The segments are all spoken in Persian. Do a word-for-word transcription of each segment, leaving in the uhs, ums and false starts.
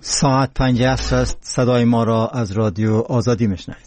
ساعت پنج عصر است. صدای ما را از رادیو آزادی میشنوید.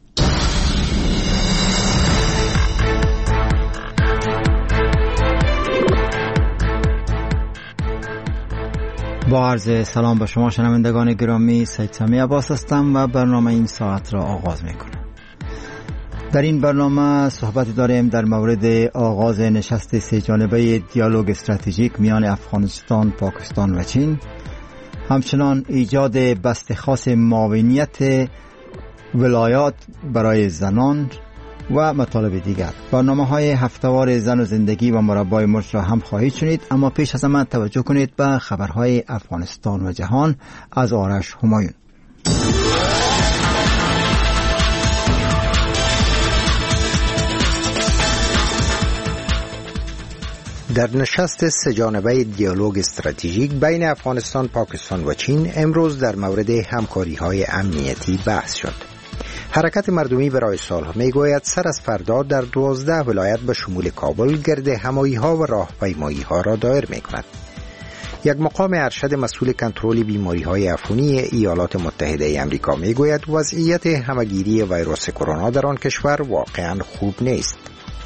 با عرض سلام به شما شنوندگان گرامی، سید سمی عباس هستم و برنامه این ساعت را آغاز میکنم. در این برنامه صحبت داریم در مورد آغاز نشست سه جانبه دیالوگ استراتژیک میان افغانستان، پاکستان و چین، همچنان ایجاد بست خاص معاونیت ولایات برای زنان و مطالب دیگر. برنامه‌های هفته‌وار زن و زندگی و مربای مرج را هم خواهید شنید، اما پیش از آن توجه کنید به خبرهای افغانستان و جهان از آرش همایون. در نشست سه جانبه دیالوگ استراتژیک بین افغانستان، پاکستان و چین امروز در مورد همکاری‌های امنیتی بحث شد. حرکت مردمی برای صلح میگوید سر از فردا در دوازده ولایت به شمول کابل گرد همایی‌ها و راهپیمایی‌ها را دایر می‌کند. یک مقام ارشد مسئول کنترل بیماری‌های عفونی ایالات متحده آمریکا میگوید وضعیت همه‌گیری ویروس کرونا در آن کشور واقعاً خوب نیست.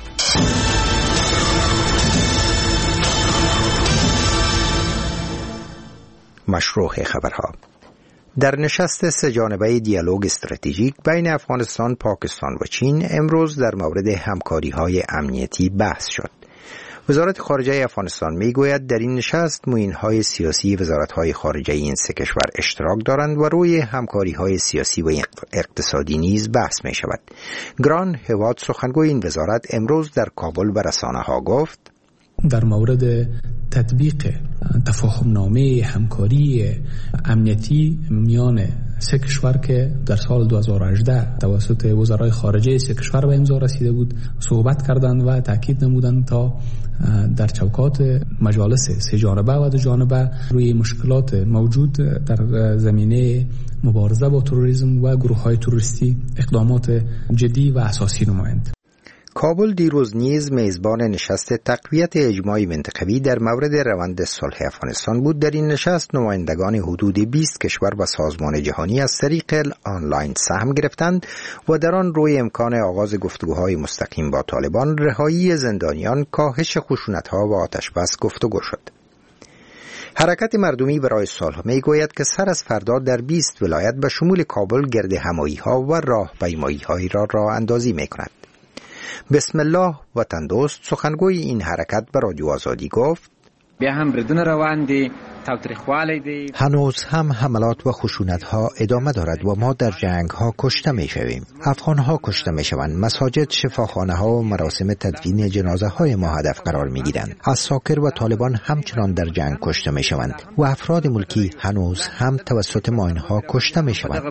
مشروع خبرها. در نشست سه جانبه دیالوگ استراتژیک بین افغانستان، پاکستان و چین امروز در مورد همکاری‌های امنیتی بحث شد. وزارت خارجه افغانستان میگوید در این نشست معین‌های سیاسی وزارت‌های خارجه این سه کشور اشتراک دارند و روی همکاری‌های سیاسی و اقتصادی نیز بحث می‌شود. گران هواد، سخنگوی این وزارت، امروز در کابل به رسانه‌ها گفت در مورد تطبیق تفاهم نامه همکاری امنیتی میان سه کشور که در سال دو هزار و هجده توسط وزرای خارجه سه کشور به امضا رسیده بود صحبت کردند و تاکید نمودند تا در چوکات مجالس سه جانبه و دو جانبه روی مشکلات موجود در زمینه مبارزه با تروریسم و گروه‌های تروریستی اقدامات جدی و اساسی نمایند. کابل دیروز نیز میزبان نشست تقویت اجماعی منطقوی در مورد روند صلح افغانستان بود. در این نشست نمایندگان حدود بیست کشور و سازمان جهانی از طریق آنلاین سهم گرفتند و در آن روی امکان آغاز گفتگوهای مستقیم با طالبان، رهایی زندانیان، کاهش خشونت‌ها و آتش‌بس گفتگو شد. حرکت مردمی برای صلح میگوید که سر از فردا در بیست ولایت به شمول کابل گرد همایی‌ها و راهپیمایی‌هایی را راه اندازی می‌کند. بسم الله وطن دوست، سخنگوی این حرکت به رادیو آزادی گفت بیا هم بردون روان دی تاوتریخوالی دی هنوز هم حملات و خشونت ها ادامه دارد و ما در جنگ ها کشته می شویم. افغان ها کشته می شوند. مساجد، شفاخانه ها و مراسم تدفین جنازه های ما هدف قرار می گیرند. عساکر و طالبان همچنان در جنگ کشته می شوند و افراد ملکی هنوز هم توسط ما اینها کشته می شوند.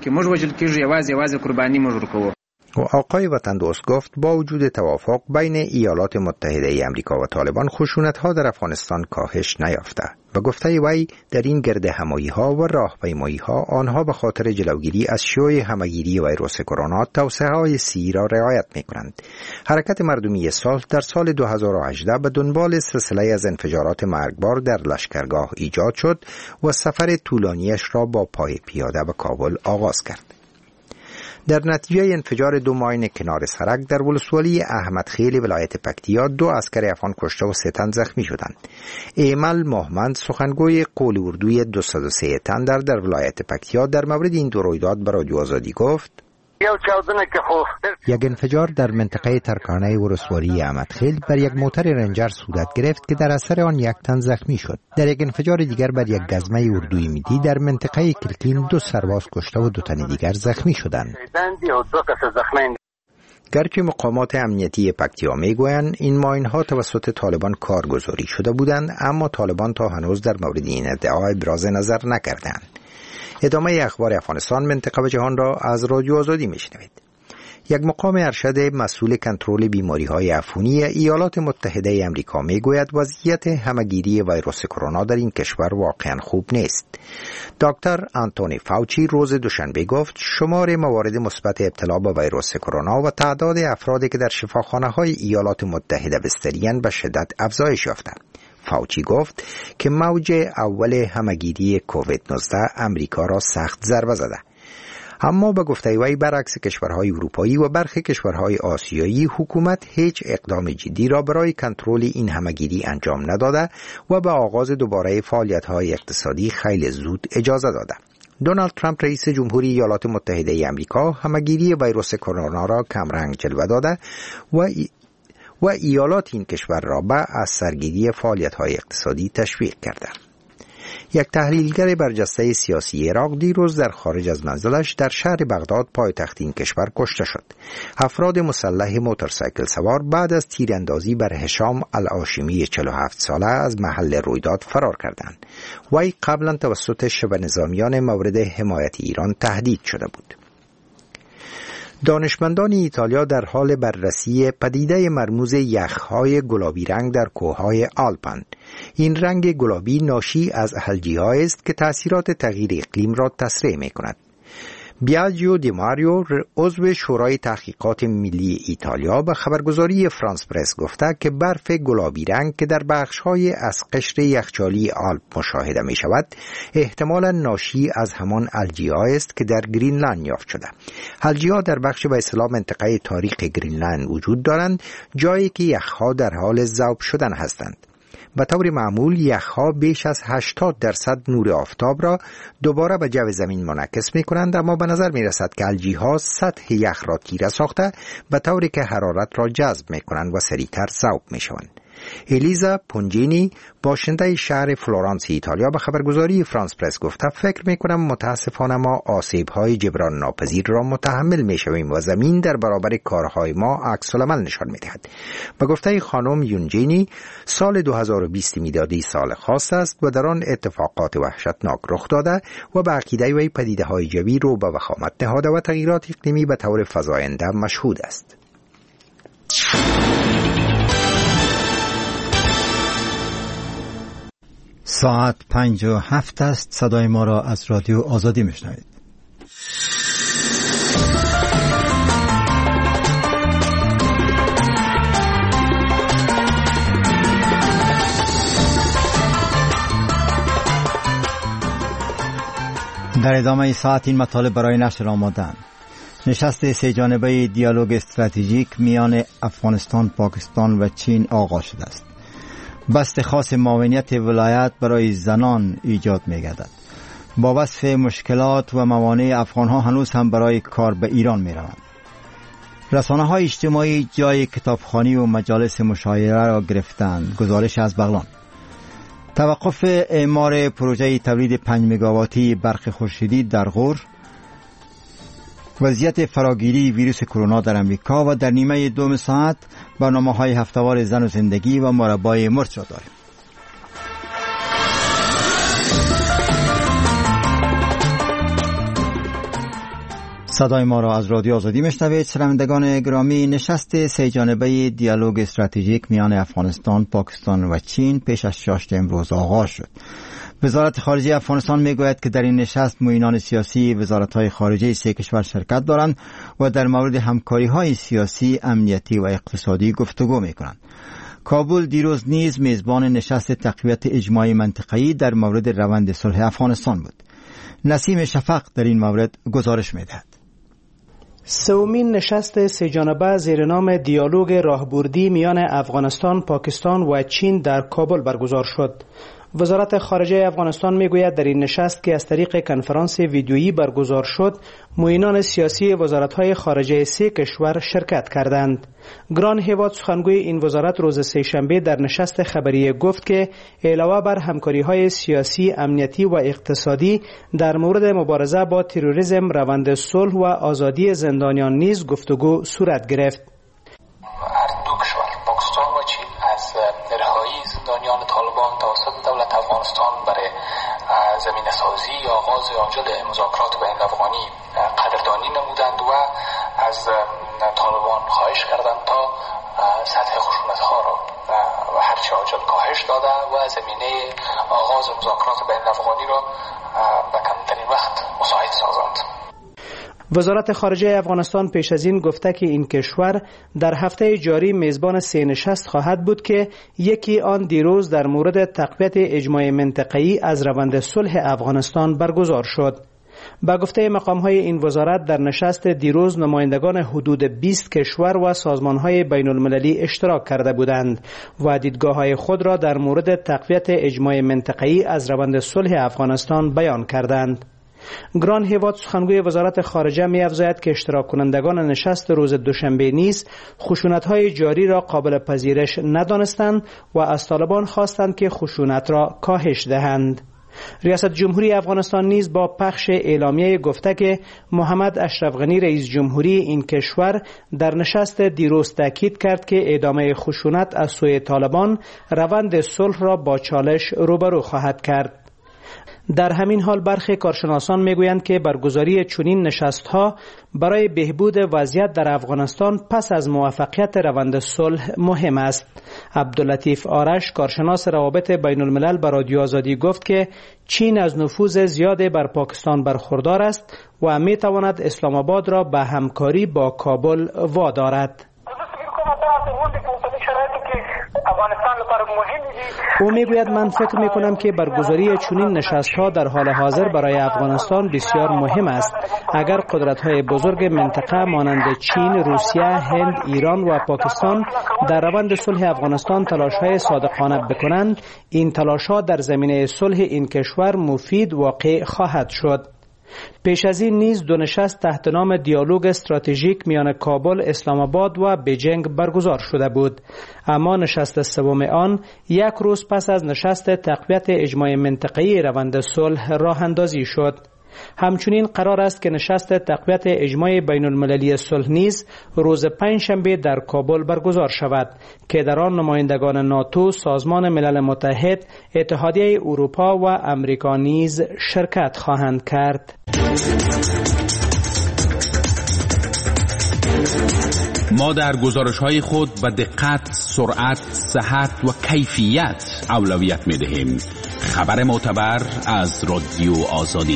و آقای وطن دوست گفت با وجود توافق بین ایالات متحده آمریکا و طالبان، خشونت‌ها در افغانستان کاهش نیافته و گفته وی در این گرد همایی‌ها و راهپیمایی‌ها آنها به خاطر جلوگیری از شیوع همه‌گیری ویروس کرونا توصیه‌های سی را رعایت می‌کنند. حرکت مردمی صلح در سال دو هزار و هجده به دنبال سلسله از انفجارات مرگبار در لشکرگاه ایجاد شد و سفر طولانیش را با پای پیاده به کابل آغاز کرد. در نتیجه انفجار دو ماین کنار سرک در ولسوالی احمد خیل ولایت پکتیا دو عسکر افغان کشته و سه تن زخمی شدند. ایمل محمد، سخنگوی قول اردوی دویست و سه تندر در ولایت پکتیا، در مورد این دو رویداد به رادیو آزادی گفت یک انفجار در منطقه ترکانه ولسوالی احمد خیل بر یک موتر رنجر صورت گرفت که در اثر آن یک تن زخمی شد. در یک انفجار دیگر بر یک گزمه اردوی میدی در منطقه کلکین دو سرباز کشته و دو تن دیگر زخمی شدند. گرچه مقامات امنیتی پکتیا میگویند این ماین‌ها توسط طالبان کارگزاری شده بودند، اما طالبان تا هنوز در مورد این ادعا ابراز نظر نکردند. ادامه اخبار افغانستان، منطقه و جهان را از رادیو آزادی میشنوید. یک مقام ارشد مسئول کنترل بیماری‌های عفونی ایالات متحده آمریکا میگوید وضعیت همه‌گیری ویروس کرونا در این کشور واقعاً خوب نیست. دکتر آنتونی فاوچی روز دوشنبه گفت شمار موارد مثبت ابتلا به ویروس کرونا و تعداد افرادی که در شفاخانه‌های ایالات متحده بستری‌اند به شدت افزایش یافته. فاوچی گفت که موج اول همهگیری کووید نوزده امریکا را سخت ضربه زده. اما به گفته وی برعکس کشورهای اروپایی و برخی کشورهای آسیایی، حکومت هیچ اقدام جدی را برای کنترل این همهگیری انجام نداده و به آغاز دوباره فعالیت‌های اقتصادی خیلی زود اجازه داده. دونالد ترامپ رئیس جمهوری ایالات متحده آمریکا همهگیری ویروس کرونا را کمرنگ جلوه داده و ای و ایالات این کشور را به از سرگیری فعالیت‌های اقتصادی تشویق کرده. یک تحلیلگر برجسته سیاسی عراق دیروز در خارج از منزلش در شهر بغداد پایتخت این کشور کشته شد. افراد مسلح موتورسایکل سوار بعد از تیراندازی بر هشام الهاشمی چهل و هفت ساله از محل رویداد فرار کردند. وی قبلا توسط شبه نظامیان مورد حمایت ایران تهدید شده بود. دانشمندان ایتالیا در حال بررسی پدیده مرموز یخ‌های گلابی رنگ در کوههای آلپند. این رنگ گلابی ناشی از الژی‌ها است که تأثیرات تغییر اقلیم را تسریع می‌کند. بیاجیو دی ماریو عضو شورای تحقیقات ملی ایتالیا به خبرگزاری فرانس پرس گفته که برف گلابی رنگ که در بخش‌های از قشر یخچالی آلپ مشاهده می‌شود احتمالاً ناشی از همان الژی‌ها است که در گرینلند یافت شده. الژی‌ها در بخش به اصطلاح منطقه تاریک گرینلند وجود دارند، جایی که یخ‌ها در حال ذوب شدن هستند. به طور معمول یخ‌ها بیش از هشتاد درصد نور آفتاب را دوباره به جو زمین منعکس می‌کنند، اما به نظر می‌رسد که الژی‌ها سطح یخ را تیره ساخته به طوری که حرارت را جذب می‌کنند و سریعتر ذوب می‌شوند. الیزا پونجینی باشنده شهر فلورانس ایتالیا به خبرگزاری فرانس پرس گفته فکر می‌کنم متاسفانه ما آسیب‌های جبران ناپذیر را متحمل می‌شویم و زمین در برابر کارهای ما عکس العمل نشان می‌دهد. به گفته خانم یونجینی سال دو هزار و بیست میلادی سال خاص است و در آن اتفاقات وحشتناک رخ داده و به عقیده وی پدیده‌های جوی رو به وخامت نهاده و تغییرات اقلیمی به طور فزاینده مشهود است. ساعت پنج و هفت است. صدای ما را از رادیو آزادی میشنوید. در ادامه ساعت این مطالب برای نشر آماده‌اند. نشست سه جانبه دیالوگ استراتژیک میان افغانستان، پاکستان و چین آغاز شده است. بست خاص معاونیت ولایت برای زنان ایجاد می‌گردد. با وصف مشکلات و موانع افغان‌ها هنوز هم برای کار به ایران می‌روند. رسانه‌های اجتماعی جای کتابخوانی و مجالس مشاوره را گرفتند. گزارش از بغلان. توقف اعمار پروژه تولید پنج مگاواتی برق خورشیدی در غور. وضعیت فراگیری ویروس کرونا در امریکا و در نیمه دوم ساعت برنامه‌های هفته‌وار زن و زندگی و مربای مرچ را داریم. صدای ما را از رادیو آزادی میشنوید. شنوندگان گرامی، نشست سه جانبه دیالوگ استراتژیک میان افغانستان، پاکستان و چین پیش از شاشت امروز آغاز شد. وزارت خارجه افغانستان میگوید که در این نشست معینان سیاسی وزارت‌های خارجه سه کشور شرکت دارند و در مورد همکاری‌های سیاسی، امنیتی و اقتصادی گفتگو می‌کنند. کابل دیروز نیز میزبان نشست تقویت اجماعی منطقه‌ای در مورد روند صلح افغانستان بود. نسیم شفق در این مورد گزارش می‌دهد. سومین نشست سه جانبه زیر نام دیالوگ راهبردی میان افغانستان، پاکستان و چین در کابل برگزار شد. وزارت خارجه افغانستان میگوید در این نشست که از طریق کنفرانس ویدیویی برگزار شد، معینان سیاسی وزارت‌های خارجه سه کشور شرکت کردند. گران هیواد سخنگوی این وزارت روز سه‌شنبه در نشست خبری گفت که علاوه بر همکاری‌های سیاسی، امنیتی و اقتصادی در مورد مبارزه با تروریسم، روند صلح و آزادی زندانیان نیز گفتگو صورت گرفت. زندانیان طالبان توسط دولت افغانستان برای زمین سازی یا آغاز عاجل مذاکرات بین افغانی قدردانی نمودند و از طالبان خواهش کردند تا سطح خشونت‌ها را و هرچه عاجل کاهش داده و زمینه آغاز مذاکرات بین افغانی را به کمترین وقت مساعد سازند. وزارت خارجه افغانستان پیش از این گفته که این کشور در هفته جاری میزبان سه نشست خواهد بود که یکی آن دیروز در مورد تقویت اجماع منطقه‌ای از روند صلح افغانستان برگزار شد. با گفته مقام‌های این وزارت در نشست دیروز نمایندگان حدود بیست کشور و سازمان‌های بین‌المللی اشتراک کرده بودند و دیدگاه‌های خود را در مورد تقویت اجماع منطقه‌ای از روند صلح افغانستان بیان کردند. گران هیواد سخنگوی وزارت خارجه می افزاید که اشتراک کنندگان نشست روز دوشنبه نیز خشونت‌های جاری را قابل پذیرش ندانستند و از طالبان خواستند که خشونت را کاهش دهند. ریاست جمهوری افغانستان نیز با پخش اعلامیه گفته که محمد اشرف غنی رئیس جمهوری این کشور در نشست دیروز تاکید کرد که ادامه خشونت از سوی طالبان روند صلح را با چالش روبرو خواهد کرد. در همین حال برخی کارشناسان میگویند که برگزاری چنین نشست‌ها برای بهبود وضعیت در افغانستان پس از موفقیت روند صلح مهم است. عبداللطیف آرش کارشناس روابط بین الملل به رادیو آزادی گفت که چین از نفوذ زیاد بر پاکستان برخوردار است و میتواند اسلام آباد را به همکاری با کابل وادارد. او میگوید من فکر میکنم که برگزاری چنین نشست‌ها در حال حاضر برای افغانستان بسیار مهم است. اگر قدرت‌های بزرگ منطقه مانند چین، روسیه، هند، ایران و پاکستان در روند صلح افغانستان تلاش‌های صادقانه بکنند، این تلاش‌ها در زمینه صلح این کشور مفید واقع خواهد شد. پیش از این نیز دو نشست تحت نام دیالوگ استراتژیک میان کابل، اسلام آباد و بیجینگ برگزار شده بود، اما نشست سوم آن یک روز پس از نشست تقویت اجماع منطقه‌ای روند صلح راه اندازی شد. همچنین قرار است که نشست تقویت اجماع بین المللی صلح نیز روز پنجشنبه در کابل برگزار شود که در آن نمایندگان ناتو، سازمان ملل متحد، اتحادیه اروپا و امریکا نیز شرکت خواهند کرد. ما در گزارش‌های خود به دقت، سرعت، صحت و کیفیت اولویت می‌دهیم. خبر معتبر از رادیو آزادی.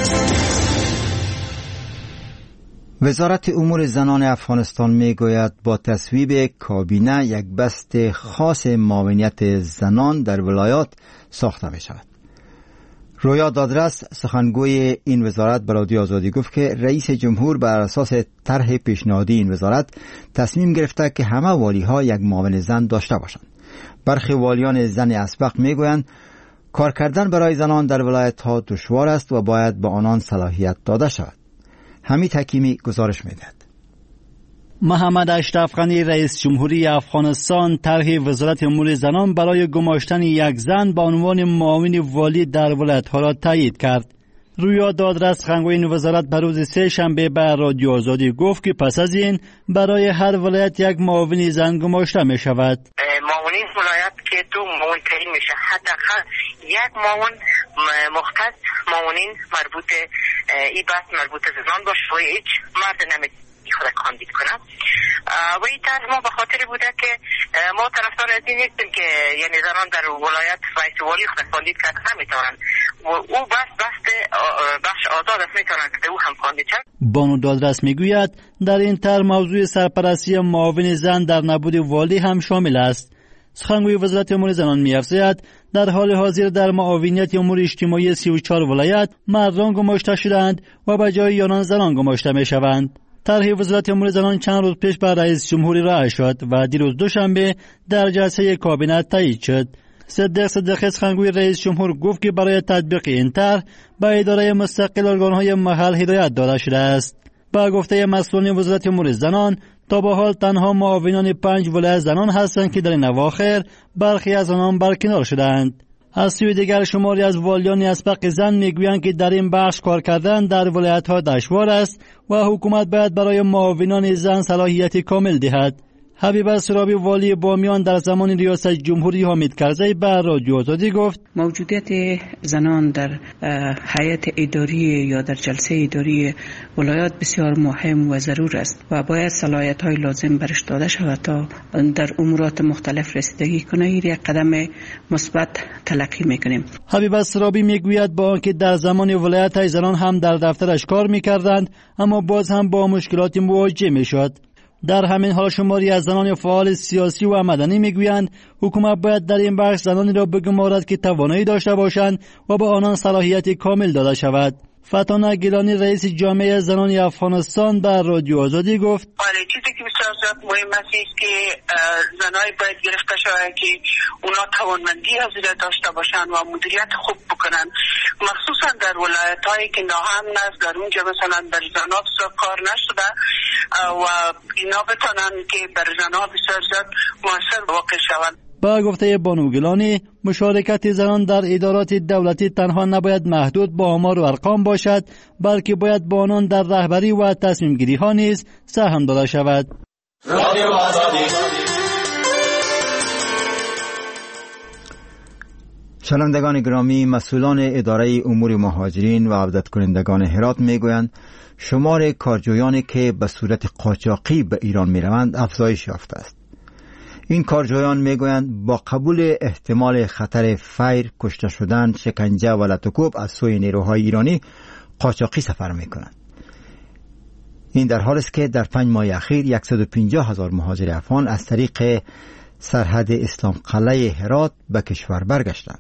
وزارت امور زنان افغانستان میگوید با تصویب کابینه یک بست خاص معاونیت زنان در ولایات ساخته می شود. رویا دادرس سخنگوی این وزارت به رادیو آزادی گفت که رئیس جمهور بر اساس طرح پیشنهادی این وزارت تصمیم گرفته که همه والی‌ها یک معاون زن داشته باشند. برخی والیان زن اسبق میگویند کار کردن برای زنان در ولایت ها دشوار است و باید به آنان صلاحیت داده شود. حمید حکیمی گزارش می‌دهد. محمد اشرف غنی رئیس جمهوری افغانستان طرح وزارت امور زنان برای گماشتن یک زن به عنوان معاون والی در ولایت ها را تایید کرد. رویا دادرس سخنگوی این وزارت به روز سه شنبه به رادیو آزادی گفت که پس از این برای هر ولایت یک معاون زن گماشته می شود. معاونین ولایت که دو معاون تعیین میشه، حداقل یک معاون مختص معاونین مربوط این بحث مربوط زنان باشه و هیچ مرد نمی خود کاندید کنم و این طرح ما به خاطر بوده که ما طرفدار از این نیستیم که یعنی زنان در ولایت رئیس والی خود کاندید کرده نمیتونن و او بس بحث بخش آزاد است میتونن که او هم کاندید شد. بانو دادرس میگوید در این طرح موضوع سرپرستی معاون زن در نبود والی هم شامل است. سخنگوی وزارت امور زنان می‌افزاید در حال حاضر در معاونیت امور اجتماعی سی و چهار ولایت مردان گماشته شدند و به جای آنان زنان گماشته می‌شوند. طرح وزارت امور زنان چند روز پیش بر رئیس جمهوری ارائه شد و دیروز دوشنبه در جلسه کابینه تایید شد. صدیق صدیقی سخنگوی رئیس جمهور گفت که برای تطبیق این طرح به اداره مستقل ارگان‌های محل هدایت داده شده است. با گفته مسئولان وزارت امور زنان تا به حال تنها معاونان پنج ولایت زنان هستند که در این اواخر برخی از آنان برکنار شدند. از سوی دیگر شماری از والیان اسبق زن میگویند که در این بخش کار کردن در ولایت‌ها دشوار است و حکومت باید برای معاونان زن صلاحیت کامل دهد. حبیب سرابی والی بامیان در زمان ریاست جمهوری حامد کرزی به رادیو آزادی گفت موجودیت زنان در هیئت اداری یا در جلسه اداری ولایات بسیار مهم و ضرور است و باید صلاحیت‌های لازم برش داده شود تا در امورات مختلف رسیدگی کنه. این یک قدم مثبت تلقی میکنیم. حبیب سرابی میگوید با آنکه در زمان ولایت زنان هم در دفترش کار میکردند اما باز هم با مشکلات مواجه میشد. در همین حال شماری از زنان فعال سیاسی و مدنی میگویند حکومت باید در این بخش زنانی را بگمارد که توانایی داشته باشند و به آنان صلاحیت کامل داده شود. فتانه گیلانی رئیس جامعه زنان افغانستان به رادیو آزادی گفت ولی چیزی که بسیار زیاد مهم است که زنای باید گرفته شود که اونا توانمندی حاضر داشته باشند و مدیریت خوب بکنن، مخصوصا در ولایت‌هایی که ناامن است. در اونجا مثلا در زنها بسیار کار نشده و اینا بتونن که بر زنها بسیار زیاد موثر واقع شوند. با گفته بانو گیلانی مشارکت زنان در ادارات دولتی تنها نباید محدود به آمار و ارقام باشد بلکه باید با آنان در رهبری و تصمیم گیری ها نیز سهم داده شود. شنوندگان گرامی، مسئولان اداره امور مهاجرین و عودت کنندگان هرات میگویند شمار کارجویانی که به صورت قاچاقی به ایران میروند افزایش یافته است. این کارجویان میگویند با قبول احتمال خطر فیر، کشته شدن، شکنجه و لطوکوب از سوی نیروهای ایرانی قاچاقی سفر میکنند. این در حالی است که در پنج ماه اخیر صد و پنجاه هزار مهاجر افغان از طریق سرحد اسلام قلعه هرات به کشور برگشتند.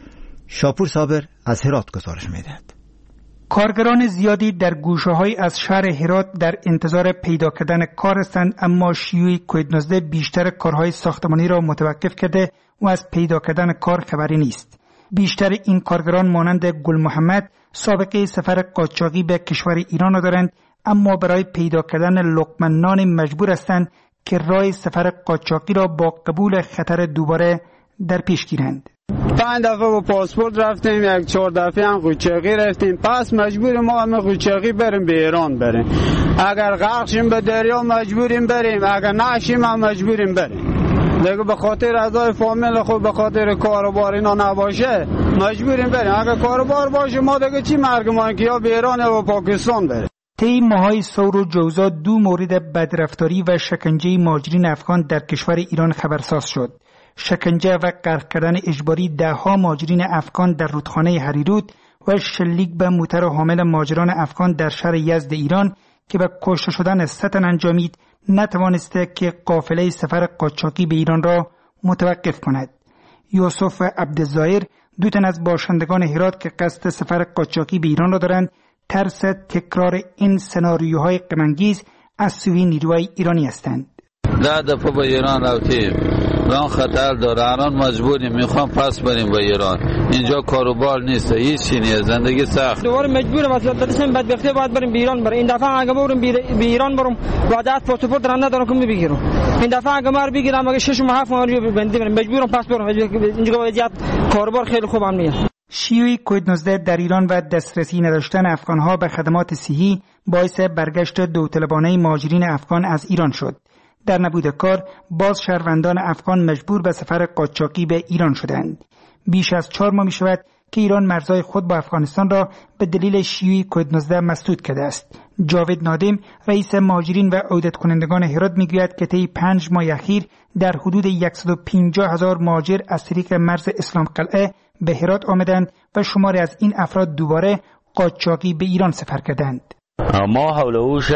شاپور صابر از هرات گزارش میدهد. کارگران زیادی در گوشه‌های از شهر هرات در انتظار پیدا کردن کار هستند، اما شیوع کووید نوزده بیشتر کارهای ساختمانی را متوقف کرده و از پیدا کردن کار خبری نیست. بیشتر این کارگران مانند گل محمد سابقه سفر قاچاقی به کشور ایران را دارند، اما برای پیدا کردن لقمه نان مجبور هستند که راه سفر قاچاقی را با قبول خطر دوباره در پیش گیرند. پنج دفعه با پاسپورت رفتیم، یک چهار دفعه هم قاچاقی رفتیم، پس مجبور ما هم قاچاقی بریم به ایران بریم. اگر غرق شیم به دریا مجبوریم بریم، اگر نشیم هم مجبوریم بریم. دیگه به خاطر اعضای فامیل خود به خاطر کاروبار اینا نباشه مجبوریم بریم. اگر کاروبار باشه ما دیگه چی مرگمان که یا به ایران یا به پاکستان بریم. طی ماهای ثور و جوزا دو مورد بدرفتاری و شکنجه مهاجرین افغان در کشور ایران خبرساز شد. شکنجه و غرق کردن اجباری ده ها مهاجرین افغان در رودخانه هریرود و شلیک به موتر حامل مهاجران افغان در شهر یزد ایران که به کشته شدن سه تن انجامید نتوانسته که قافله سفر قاچاقی به ایران را متوقف کند. یوسف عبدالظاهر، دو تن از باشندگان هرات که قصد سفر قاچاقی به ایران را دارند، ترس تکرار این سناریوهای غم‌انگیز از سوی نیروهای ایرانی هستند. ده دفعه به ایران رفتیم، راه خطر داره، الان مجبوریم میخوام پس بریم به ایران. اینجا کاروبار نیست، هیچ چیزی نیست، زندگی سخت. دوباره مجبورم از دستم بدبختی باید بریم به ایران. بریم این دفعه اگه برم به ایران برم وعده پاسپورت دارم ندارم که میگیرم. این دفعه اگه مار بگیرم اگه شش ماه هفت ماه بنده برم مجبورم پس برم. اینجا وضعیت کاروبار خیلی خوبم میاد. شیوع کووید نوزده در ایران و دسترسی نداشتن افغانها به خدمات صحی باعث برگشت داوطلبانه مهاجرین افغان از ایران شد. در نبود کار باز شهروندان افغان مجبور به سفر قاچاقی به ایران شدند. بیش از چهار ماه می شود که ایران مرزهای خود با افغانستان را به دلیل شیوع کووید نوزده مسدود کرده است. جاوید نادم رئیس مهاجرین و عودت کنندگان هرات میگوید که طی پنج ماه اخیر در حدود صد و پنجاه هزار مهاجر از طریق مرز اسلام قلعه به هرات آمدند و شماری از این افراد دوباره قاچاقی به ایران سفر کردند. ما حول اوش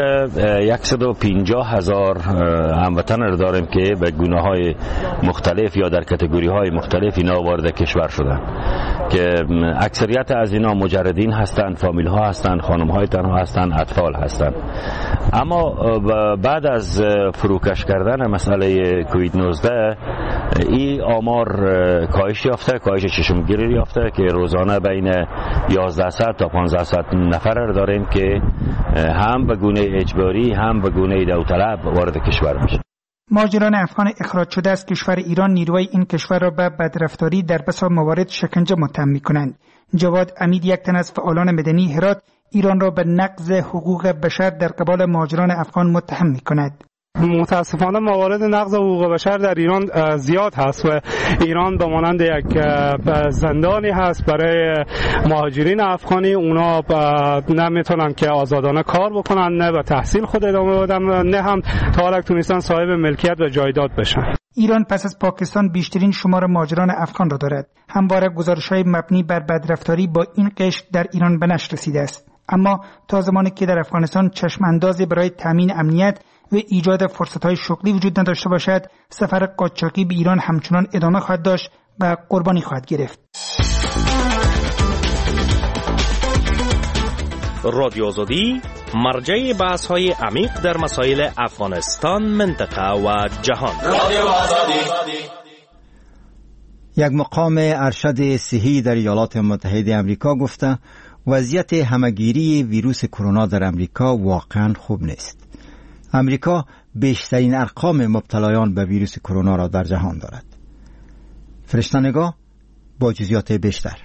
صد و پنجاه هزار هموطن را داریم که به گونه‌های مختلف یا در کاتگوری‌های مختلف اینا وارد کشور شدن که اکثریت از اینا مجردین هستند، فامیل ها هستند، خانم های تنها هستند، اطفال هستند. اما بعد از فروکش کردن مسئله کووید نوزده این آمار کاهش یافته، کاهش چشمگیری یافته که روزانه بین یازده تا پانزده نفر را داریم که هم به گونه اجباری هم به گونه داوطلب وارد کشور میشه. مهاجران افغان اخراج شده از کشور ایران نیروهای این کشور را به بدرفتاری در بسیار موارد شکنجه متهم می‌کنند. جواد امید، یک تن از فعالان مدنی هرات، ایران را به نقض حقوق بشر در قبال مهاجران افغان متهم می‌کند. متاسفانه موارد نقض حقوق بشر در ایران زیاد هست و ایران به مانند یک زندانی هست برای مهاجرین افغانی. اونا نمیتونن که آزادانه کار بکنن، نه به تحصیل خود ادامه بدن، نه هم تا حالا تونستن صاحب ملکیت و جایداد بشن. ایران پس از پاکستان بیشترین شمار مهاجران افغان را دارد. همواره گزارش‌های مبنی بر بدرفتاری با این قشر در ایران به نشر رسیده است. اما تا زمانی که در افغانستان چشم اندازی برای تامین امنیت و ایجاد فرصت‌های شغلی وجود نداشته باشد، سفر قاچاقی به ایران همچنان ادامه خواهد داشت و قربانی خواهد گرفت. رادیو آزادی مرجع بحث‌های عمیق در مسائل افغانستان، منطقه و جهان. رادیو آزادی. یک مقام ارشد صحی در ایالات متحده آمریکا گفته وضعیت همه‌گیری ویروس کرونا در آمریکا واقعاً خوب نیست. آمریکا بیشترین ارقام مبتلایان به ویروس کرونا را در جهان دارد. فرشته‌نگاه با جزئیات بیشتر.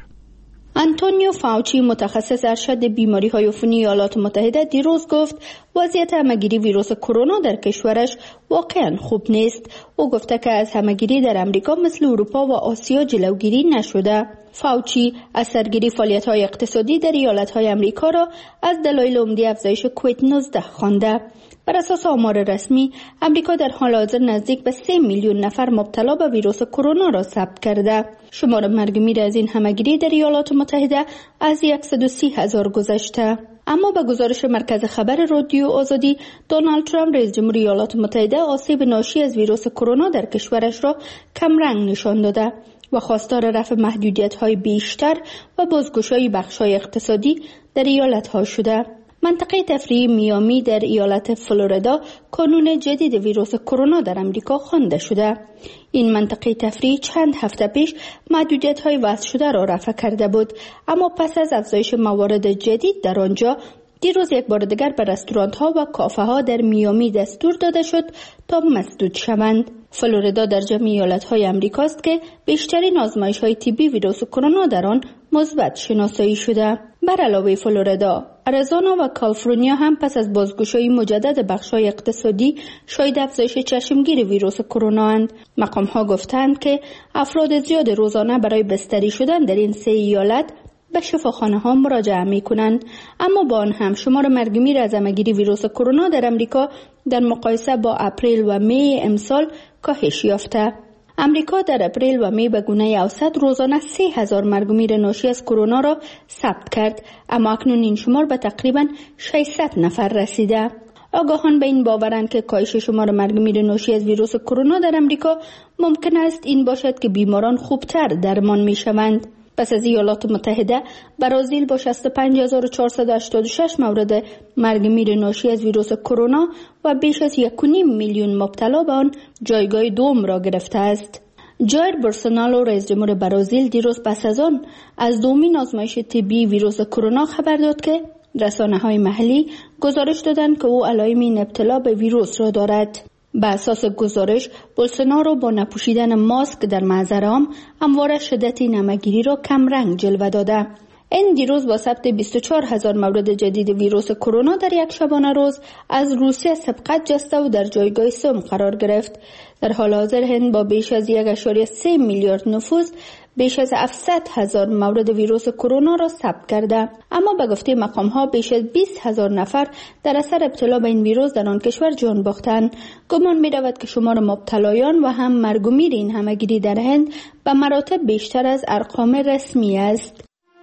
آنتونیو فاوچی، متخصص ارشد بیماری‌های عفونی ایالات متحده، دیروز گفت وضعیت همه‌گیری ویروس کرونا در کشورش واقعاً خوب نیست. او گفته که از همه‌گیری در امریکا مثل اروپا و آسیا جلوگیری نشده. فاوچی از سرگیری فعالیت‌های اقتصادی در ایالت‌های امریکا را از دلایل عمده افزایش کووید نوزده خوانده. بر اساس آمار رسمی، امریکا در حال حاضر نزدیک به سه میلیون نفر مبتلا به ویروس کرونا را ثبت کرده. شمار مرگ میر از این همه‌گیری در ایالات متحده از صد و سی هزار گذشته. اما به گزارش مرکز خبر رادیو آزادی، دونالد ترامپ رئیس جمهور ایالات متحده آسیب ناشی از ویروس کرونا در کشورش را کمرنگ نشان داده و خواستار رفع محدودیت‌های بیشتر و بازگشایی بخش‌های اقتصادی در ایالت‌ها شده. منطقه تفریحی میامی در ایالت فلوریدا کانون جدید ویروس کرونا در امریکا خوانده شده. این منطقه تفریحی چند هفته پیش محدودیت‌های وضع شده را رفع کرده بود، اما پس از افزایش موارد جدید در آنجا، دیروز یک بار دیگر به رستوران‌ها و کافه‌ها در میامی دستور داده شد تا مسدود شوند. فلوریدا در جمع ایالت‌های امریکاست که بیشترین آزمایش‌های طبی ویروس کرونا در آن مثبت شناسایی شده. بر علاوه فلوریدا، آریزونا و کالیفرنیا هم پس از بازگشایی مجدد بخش‌های اقتصادی شاهد افزایش چشمگیر ویروس کرونا اند. مقام‌ها گفتند که افراد زیاد روزانه برای بستری شدن در این سه ایالت به شفاخانه‌ها مراجعه می‌کنند، اما با آن هم شمار مرگ میر از همه‌گیری ویروس کرونا در امریکا در مقایسه با اپریل و می امسال کاهش یافته. امریکا در اپریل و می به گونه اوسط روزانه سه هزار مرگ میر ناشی از کرونا را ثبت کرد، اما اکنون این شمار به تقریباً ششصد نفر رسیده. آگاهان به این باورند که کاهش شمار مرگ میر ناشی از ویروس کرونا در امریکا ممکن است این باشد که بیماران خوبتر درمان می‌شوند. پس از ایالات متحده، برزیل با شصت و پنج هزار و چهارصد و هشتاد و شش مورد مرگ میر ناشی از ویروس کرونا و بیش از یک و نیم میلیون مبتلا به آن جایگاه دوم را گرفته است. جایر بولسونارو، رئیس جمهور برزیل، دیروز پس از آن از دومین آزمایش طبی ویروس کرونا خبر داد که رسانه‌های محلی گزارش دادند که او علائم این ابتلا به ویروس را دارد. به اساس گزارش، بولسونارو با نپوشیدن ماسک در محضر عام همواره شدت این همه‌گیری را کمرنگ جلوه داده. این دیروز با ثبت بیست و چهار هزار مورد جدید ویروس کرونا در یک شبانه روز از روسیه سبقت جسته و در جایگاه سوم قرار گرفت. در حال حاضر هند با بیش از یک و سه میلیارد نفوس بیش از هفتصد هزار مورد ویروس کرونا را ثبت کرده، اما به گفته مقام‌ها بیش از بیست هزار نفر در اثر ابتلا به این ویروس در آن کشور جان باختند. گمان می‌رود که شمار مبتلایان و هم مرگ و میر این همه‌گیری در هند به مراتب بیشتر از ارقام رسمی است.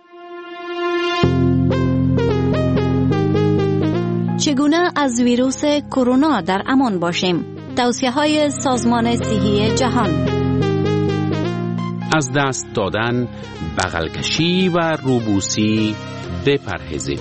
چگونه از ویروس کرونا در امان باشیم؟ توصیه‌های سازمان صحی جهان. از دست دادن، بغل کشی و روبوسی بپرهیزید.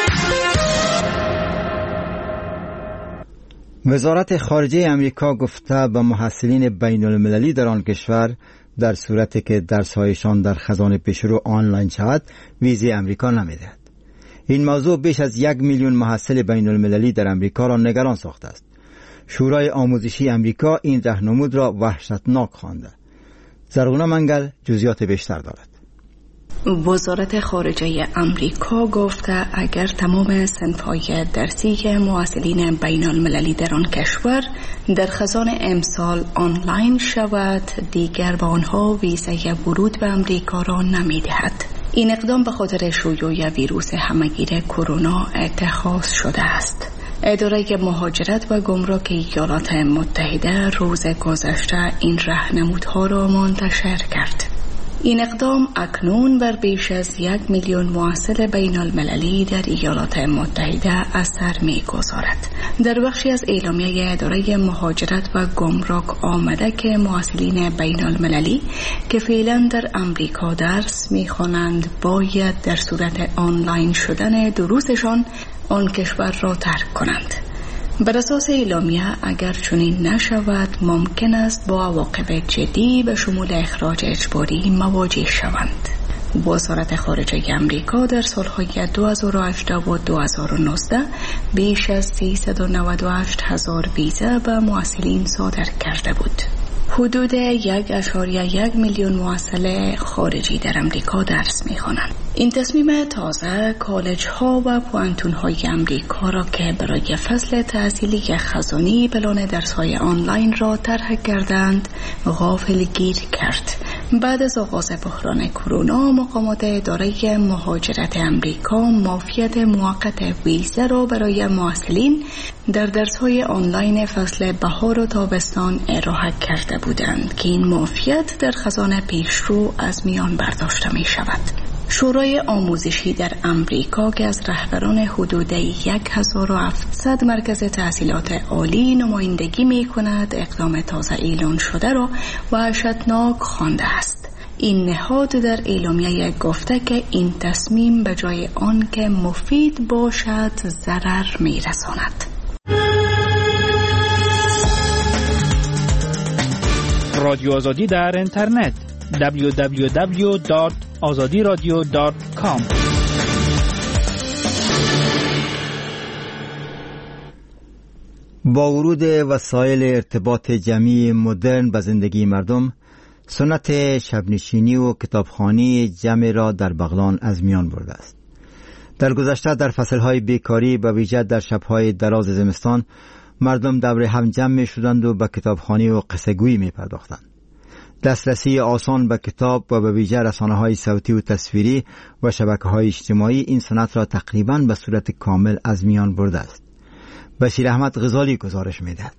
وزارت خارجه امریکا گفته به محصلین بین المللی در آن کشور در صورتی که درس‌هایشان در خزانه پیشرو آنلاین شود، ویزای امریکا نمی‌دهد. این موضوع بیش از یک میلیون محصل بین المللی در امریکا را نگران ساخته است. شورای آموزشی امریکا این راهنمود را وحشتناک خوانده. زرغونه منگل جزئیات بیشتر دارد. وزارت خارجه امریکا گفته اگر تمام صنف‌های درسی مواصلین بین المللی در آن کشور در خزان امسال آنلاین شود، دیگر به آنها ویزای ورود به امریکا را نمی‌دهد. این اقدام به خاطر شیوع ویروس همه‌گیر کرونا اتخاذ شده است. اداره مهاجرت و گمرک ایالات متحده روز گذشته این راهنمودها را منتشر کرد. این اقدام اکنون بر بیش از یک میلیون مواصل بین المللی در ایالات متحده اثر می گذارد. در بخشی از اعلامیه اداره مهاجرت و گمرک آمده که مواصلین بین المللی که فعلا در امریکا درس می خوانند باید در صورت آنلاین شدن دروسشان آن کشور را ترک کنند. بر اساس اعلامیه اگر چنین نشود ممکن است با عواقب جدی به شمول اخراج اجباری مواجه شوند. وزارت خارجه امریکا در سالهای دو هزار و هجده و دو هزار و نوزده بیش از سیصد و نود و هشت هزار ویزا به مواصلین صادر کرده بود. حدود یک اشاریه یک میلیون مواصل خارجی در امریکا درس می‌خوانند. این تصمیم تازه کالج ها و پوانتون های امریکا را که برای فصل تحصیلی خزانی پلان درس های آنلاین را طرح کردند غافلگیر کرد. بعد از آغاز بحران کرونا مقامات اداره مهاجرت امریکا معافیت موقت ویزا را برای مواصلین در درس های آنلاین فصل بهار و تابستان ارائه کرده بودند که این معافیت در خزان پیشرو از میان برداشته می شود. شورای آموزشی در امریکا که از رهبران حدود یک هزار و هفتصد مرکز تحصیلات عالی نمایندگی می کند اقدام تازه اعلان شده را وحشتناک خوانده است. این نهاد در اعلامیه گفته که این تصمیم به جای آن که مفید باشد ضرر می رساند. رادیو آزادی در اینترنت دبلیو دبلیو دبلیو دات آزادی رادیو دات کام. با ورود وسایل ارتباط جمعی مدرن به زندگی مردم، سنت شبنشینی و کتابخوانی جمع را در بغلان از میان برده است. در گذشته در فصلهای بیکاری و ویژه در شبهای دراز زمستان مردم دور هم جمع می شدند و به کتابخوانی و قصه‌گویی می پرداختند. دسترسی آسان به کتاب و به ویژه رسانه‌های صوتی و تصویری و شبکه‌های اجتماعی این سنت را تقریباً به صورت کامل از میان برده است. بشیر احمد غزالی گزارش می‌دهد.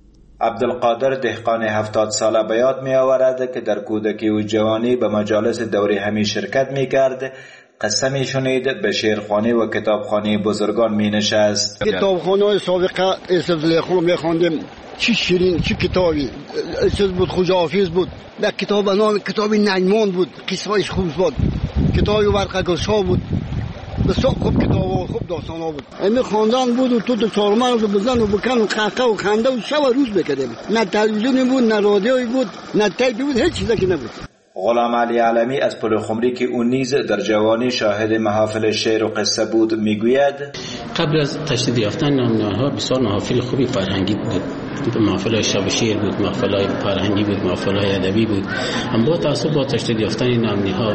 عبدالقادر دهقان هفتاد ساله به یاد می آورد که در کودکی و جوانی به مجالس دوره همی شرکت می کرد، قصه می شنید، به شعرخوانی و کتابخوانی بزرگان می نشست. کتابخانه‌های سابقه استفزلیخون می خواندیم، چی شیرین، چی کتابی چیز بود، خوجا حافظ بود، به کتاب نام کتاب نجمان بود، قصه‌اش خوب بود، کتابی ورقه گلشا بود، بسیار خوب کتاب و خوب داستان ها بود. امی خواندن بود و تو تو چهارمرز رو بزن و بکن و قهقه و خنده و شب و روز بکردیم. نه تلویزیونی بود، نه رادیویی بود، نه تیپی بود، هیچ چیزی که نبود. غلام علی علمی از پل خمری که اون نیز در جوانی شاهد محافل شعر و قصه بود میگوید قبل از تشدید یافتن نامه‌ها بسیار محافل خوبی فرهنگی بود. محافل شب شعر بود، محافل فرهنگی بود، محافل ادبی بود. اما با تاسف با تشدید یافتن این نامه‌ها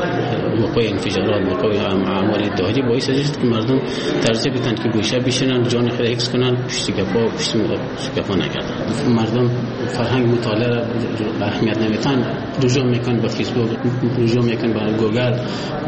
موقع انفجارات، موقع اعمال اداری باعث شد که مردم ترجیح بدن که گوشه بشینن، جان خود حفظ کنن، پشت گپا پشت گپا نکردن. مردم فرهنگ مطالعه را اهمیت نمیدن، رجوع میکنن به فیسبوک، رجوع میکنن به گوگل،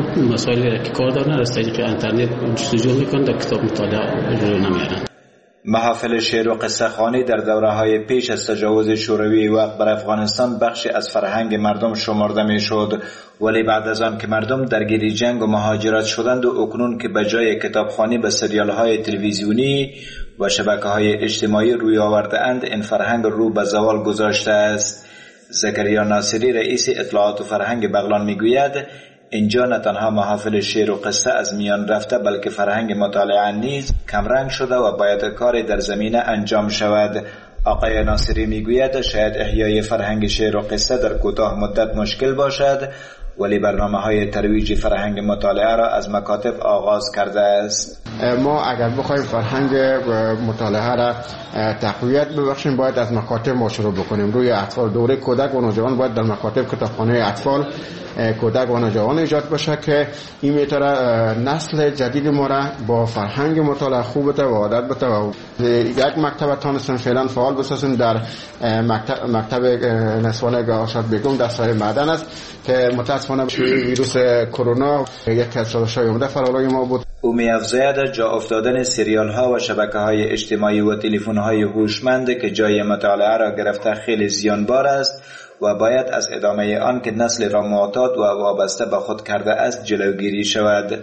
مسائلی که کار دارن از طریق اینترنت جستجو میکنن، در کتاب مطالعه رجوع نمیارن. محافل شعر و قصه خوانی در دوره های پیش از تجاوز شوروی وقت بر افغانستان بخشی از فرهنگ مردم شمرده می شد، ولی بعد از آن که مردم درگیر جنگ و مهاجرت شدند و اکنون که به جای کتابخوانی به سریال های تلویزیونی و شبکه های اجتماعی روی آورده اند، این فرهنگ رو به زوال گذاشته است. زکریا ناصری رئیس اطلاعات و فرهنگ بغلان می گوید اینجا نه تنها محافل شعر و قصه از میان رفته بلکه فرهنگ مطالعه نیز کمرنگ شده و باید کاری در زمینه انجام شود. آقای ناصری میگوید شاید احیای فرهنگ شعر و قصه در کوتاه مدت مشکل باشد، ولی برنامه های ترویج فرهنگ مطالعه را از مکاتب آغاز کرده است. ما اگر بخوایم فرهنگ مطالعه را تقویت ببخشیم باید از مکاتب ما شروع بکنیم. روی اطفال دوره کودک و نوجوان باید در مکاتب کتابخانه اطفال کودک و نوجوان ایجاد بشه که این میتونه نسل جدید ما را با فرهنگ مطالعه خوب بته و عادت بته و یک مکتب تانستن فعلا فعال بسازیم در مکتب, مکتب نسوان گاشات بیگم در سایه معدن است که متاسفانه ویروس کرونا یک از چالش‌های عمده فرالای ما بود. او می‌افزاید جا افتادن سریال ها و شبکه‌های اجتماعی و تلفن‌های هوشمند که جای مطالعه را گرفته خیلی زیانبار است و باید از ادامه آن که نسل را معتاد و وابسته به خود کرده است جلوگیری شود.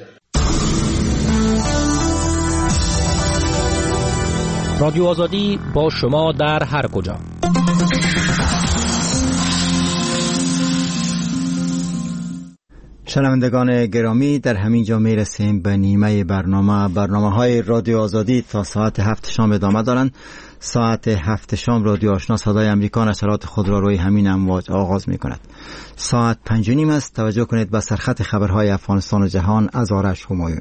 رادیو آزادی با شما در هر کجا. شنوندگان گرامی، در همین جا می رسیم به نیمه برنامه. برنامه های رادیو آزادی تا ساعت هفت شام ادامه دارند. ساعت هفت شام رادیو آشنا صدای امریکا نشرات خود را روی همین امواج آغاز می کند. ساعت پنج و نیم است. توجه کنید به سرخط خبرهای افغانستان و جهان از آرش همایون.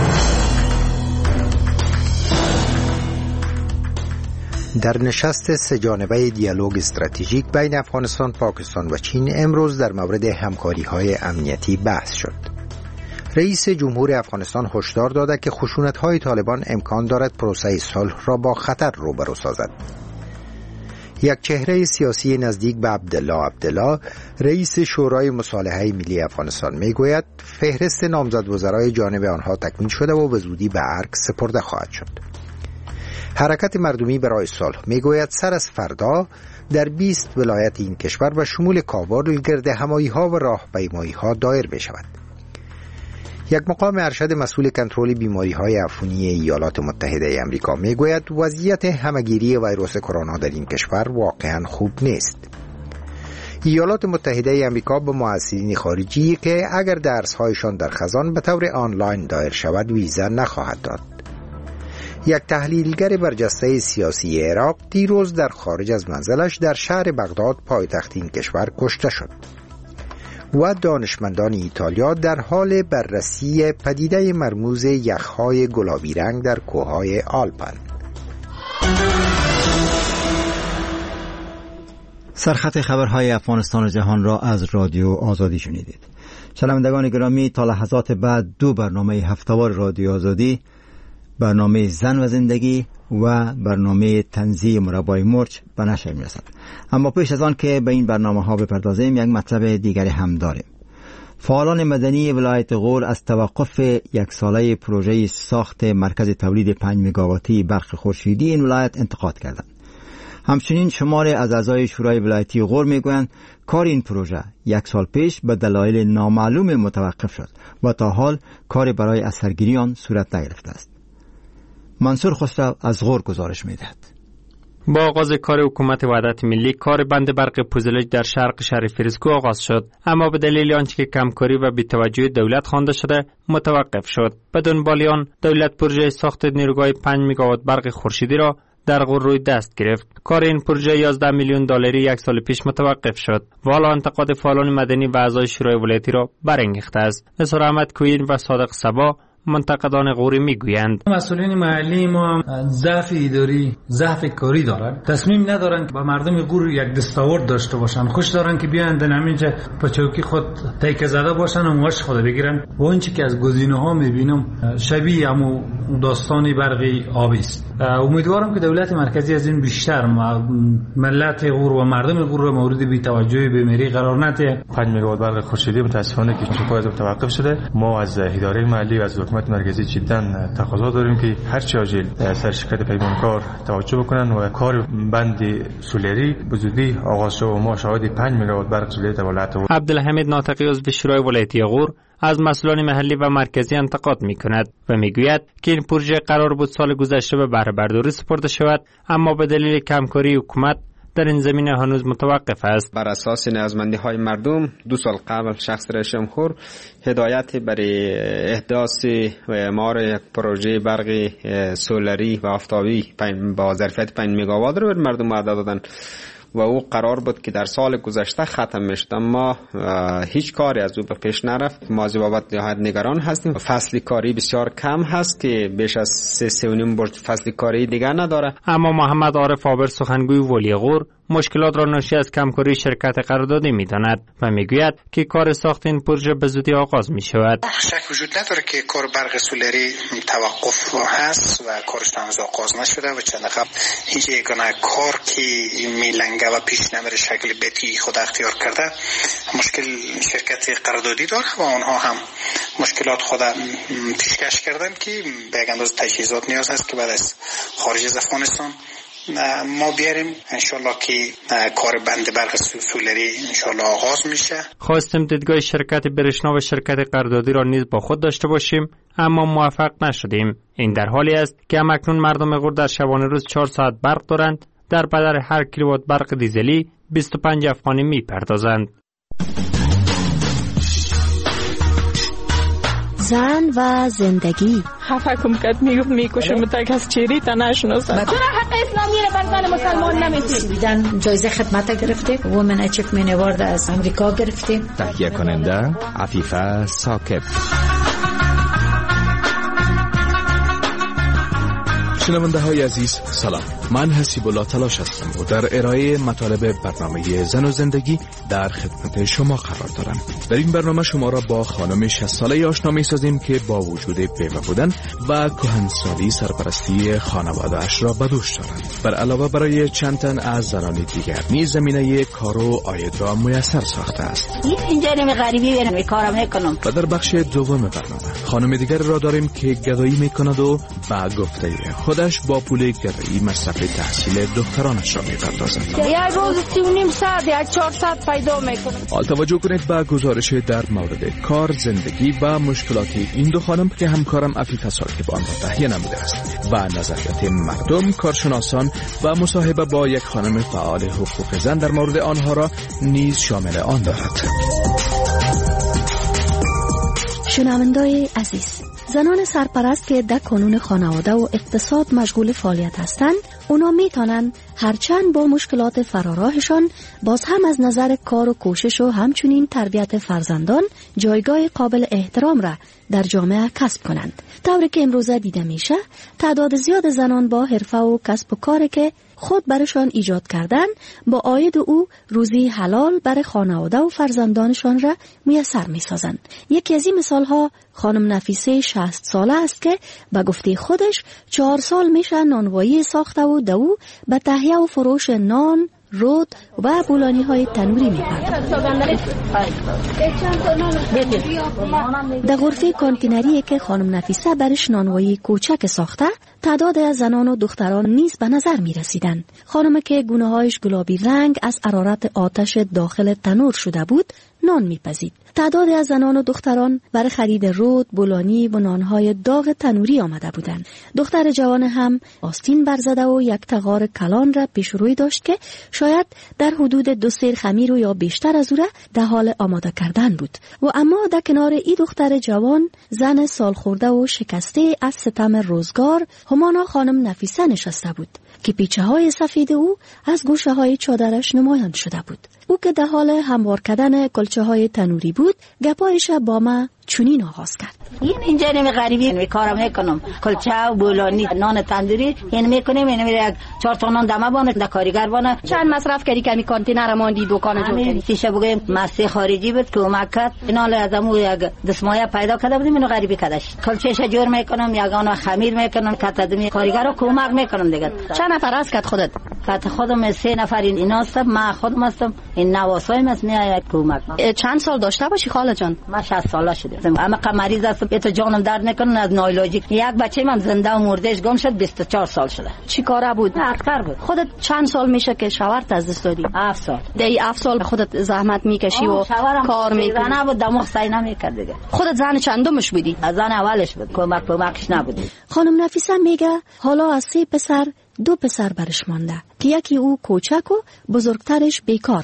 در نشست سه جانبه دیالوگ استراتژیک بین افغانستان، پاکستان و چین امروز در مورد همکاری‌های امنیتی بحث شد. رئیس جمهور افغانستان هشدار داده که خشونت‌های طالبان امکان دارد پروسه صلح را با خطر روبرو سازد. یک چهره سیاسی نزدیک به عبدالله عبدالله، رئیس شورای مصالحه ملی افغانستان، میگوید فهرست نامزد وزرای جانب آنها تکمیل شده و به زودی به ارگ سپرده خواهد شد. حرکت مردمی برای صلح میگوید سر از فردا در بیست ولایت این کشور و شمول کابل گرد همایی‌ها و راهپیمایی‌ها دایر می شود. یک مقام ارشد مسئول کنترل بیماری‌های عفونی ایالات متحده آمریکا میگوید وضعیت همه‌گیری ویروس کرونا در این کشور واقعاً خوب نیست. ایالات متحده آمریکا به محصلین خارجی که اگر درس‌هایشان در خزان به طور آنلاین دایر شود ویزا نخواهد داد. یک تحلیلگر برجسته سیاسی عراق دیروز در خارج از منزلش در شهر بغداد پایتخت این کشور کشته شد و دانشمندان ایتالیا در حال بررسی پدیده مرموز یخ‌های گلابی رنگ در کوههای آلپن. سرخط خبرهای افغانستان و جهان را از رادیو آزادی شنیدید. شنوندگان گرامی، تا لحظات بعد دو برنامه هفته‌وار رادیو آزادی، برنامه زن و زندگی و برنامه تنزیه مربای مرچ به نشر می‌رسد. اما پیش از آن که به این برنامه ها بپردازیم، یک مطلب دیگری هم داریم. فعالان مدنی ولایت غور از توقف یک ساله پروژه ساخت مرکز تولید پنج مگاواتی برق خورشیدی این ولایت انتقاد کردند. همچنین شمار از اعضای شورای ولایتی غور میگویند کار این پروژه یک سال پیش به دلایل نامعلوم متوقف شد و تا حال کار برای اثرگیری آن صورت نگرفته است. منصور خسرو از غور گزارش میدهد. با آغاز کار حکومت وحدت ملی، کار بند برق پوزلج در شرق شهر فریسکو آغاز شد، اما به دلیل آنچه که کمکاری و بی‌توجهی دولت خوانده شده متوقف شد. به دنبال آن دولت پروژه ساخت نیروگاه پنج مگاوات برق خورشیدی را در غور روی دست گرفت. کار این پروژه یازده میلیون دلاری یک سال پیش متوقف شد و حالا انتقاد فعالان مدنی و اعضای شورای ولایتی را برانگیخته است. نثار احمد کوین و صادق صبا منتقدان غوری میگویند مسئولین محلی ما ضعف اداری، ضعف کاری دارند، تصمیم ندارند که با مردم غور یک دستاورد داشته باشند، خوش دارند که بیان در همینجا با چوکی خود تیکه زده باشن و موش خود بگیرن. و اون چی که از گزینه‌ها میبینم شبیه همون داستانی برقی آبی است. امیدوارم که دولت مرکزی از این بیشتر ملت غور و مردم غور را مورد بی‌توجهی بیماری قرار نده. پنج مگاوات برق خورشیدی متاسفانه که چوکای از توقف شده. ما از اداره محلی و از حکومت مرکزی جدا تقاضا داریم که هر چه عاجل سر شرکت پیمانکار توجه بکنن و کار بند سولری به زودی آغاز شد و ما شاهد پنج مگاوات برق سولری در ولایت غور. عبدالحمید ناطقی عضو شورای ولایتی غور از مسئولان محلی و مرکزی انتقاد می‌کند و میگوید که این پروژه قرار بود سال گذشته به بهره برداری سپرده شود، اما به دلیل کمکاری حکومت در این زمینه هنوز متوقف است. بر اساس نیازمندی‌های مردم دو سال قبل شخص رئیس جمهور هدایت برای احداث و اعمار یک پروژه برق سولری و آفتابی با ظرفیت پنج مگاوات رو به مردم وعده دادن و او قرار بود که در سال گذشته ختم میشد، اما هیچ کاری از او به پیش نرفت. ما از بابت نهایت نگران هستیم. فصل کاری بسیار کم هست که بیش از سه سه و نیم برج فصل کاری دیگر نداره. اما محمد عارف آبر سخنگوی ولی غور مشکلات را ناشی از کمکاری شرکت قراردادی می‌داند و میگوید که کار ساخت این پروژه به زودی آغاز می‌شود. شک وجود نداره که کار برق سولری توقف هست و کارش هنوز آغاز نشده و چند قبل هیچ یگانه کار که میلنگه و پیش نمیره شکل بیتی خود اختیار کرده مشکل شرکت قراردادی داره و آنها هم مشکلات خود پیشکش کردن که به یک اندازه تجهیزات نیاز هست که بعد از خارج از افغانستان ما بیاریم انشالله که کار بند برق سولری انشالله آغاز میشه. خواستیم دیدگاه شرکت برشنا و شرکت قراردادی را نیز با خود داشته باشیم اما موفق نشدیم. این در حالی است که همکنون مردم غور در شبانه روز چهار ساعت برق دارند. در بدل هر کیلووات برق دیزلی بیست و پنج افغانی میپردازند. زن و زندگی. خفه کم کد میگفت میکشه متک از چیری تا نشناسد. چرا حق اسلامی رو بر زن مسلمان نمیدید؟ دیدن جایزه خدمت گرفتیم. وومن اچیومنت اوارد از امریکا گرفتیم. تهیه کننده عفیفه ساکت. شنونده های عزیز سلام، من حسیب الله تلاش هستم و در ارائه مطالب برنامه زن و زندگی در خدمت شما قرار دارم. در این برنامه شما را با خانم شصت ساله آشنا می سازیم که با وجود بیوه بودن و کهنسالی سرپرستی خانواده اش را به دوش دارند. بر علاوه برای چند تن از زنان دیگر نیز زمینه کار و عاید را میسر ساخته است. اینجا نمی غریبی می کارم میکنم. و در بخش دوم برنامه خانم دیگر را داریم که گدایی میکند و با گفته خودش با پول گدایی مصرف تحصیل دخترانش را میپردازد. یک روز سی و نیم ساعت یا چهار ساعت پیدا میکنم. حال توجه کنید به گزارش در مورد کار، زندگی و مشکلات این دو خانم که همکارم عفیفه ساکت آن را تهیه نموده است و نظریات مردم، کارشناسان و مصاحبه با یک خانم فعال حقوق زن در مورد آنها را نیز شامل آن دارد. شنونده‌های عزیز، زنان سرپرست که در کانون خانواده و اقتصاد مشغول فعالیت هستند، اونا میتونن هرچند با مشکلات فراراهشان باز هم از نظر کار و کوشش و همچنین تربیت فرزندان جایگاه قابل احترام را در جامعه کسب کنند. طوری که امروزه دیده میشه تعداد زیاد زنان با حرفه و کسب و کاری که خود برشان ایجاد کردن با عاید او روزی حلال برای خانواده و فرزندانشان را میسر میسازند. یکی از این مثال ها خانم نفیسه شصت ساله است که به گفته خودش چهار سال میشه نانوایی ساخته و دو به تهیه و فروش نان، رود و بولانی های تنوری می‌پردازد. در غرفه کانتینری که خانم نفیسه برش نانوایی کوچک ساخته، تعداد از زنان و دختران نیز به نظر می رسیدن. خانم که گونه‌هایش گلابی رنگ از حرارت آتش داخل تنور شده بود، نان می‌پزید. تعداد از زنان و دختران برای خرید رود، بولانی و نانهای داغ تنوری آمده بودند. دختر جوان هم آستین برزده و یک تغار کلان را پیش روی داشت که شاید در حدود دو سیر خمیر و یا بیشتر از او را در حال آماده کردن بود. و اما در کنار این دختر جوان، زن سال خورده و شکسته از ستم روزگار، همانا خانم نفیسه نشسته بود که پیچه های سفید او از گوشه های چادرش نمایان شده بود. او که در حال هموار کردن کلچه های تنوری بود، گپایش با ما چنین آغاز کرد. این اینجا نمی غریبی می کارم میکنم، کلچه و بولانی نان تندوری این میکنیم. این یک چهار تا نان دمه بانه در کارگر بانه. چند مصرف کردی که می کانتینر ماندی دکان جو کردی؟ سیشه بگویم مسی خارجی بود که اومد کرد. اینال از امو یک دسمایه پیدا کرده بودیم، اینو غریبی کردش. کلچهش جور میکنم، یگانو خمیر میکنم، کتادمی کارگر رو کمک میکنم دیگه. چند نفر است کت خودت؟ کت خودم سه نفر این هستم، من خودم هستم، این نواسایم است میاد کمک. چند سال داشته باشی خاله جان؟ من شصت ساله شدم. اما مریض هستم، تو جانم درد نکنه از نایلوژیک. یک بچه من زنده و مردهش گم شد، بیست و چهار سال شده. چی کاره بود؟ اختر بود. خودت چند سال میشه که شوهرت از دست دادی؟ هفت سال. دی هفت سال خودت زحمت میکشی و کار میکنی؟ زنه بود دماغ سعی نمیکرد دیگه. خودت زن چندمش بودی؟ زن اولش بود، کمک کمکش نبود. خانم نفیسه میگه حالا از سه پسر دو پسر برش مانده که یکی او کوچک و بزرگترش بیکار است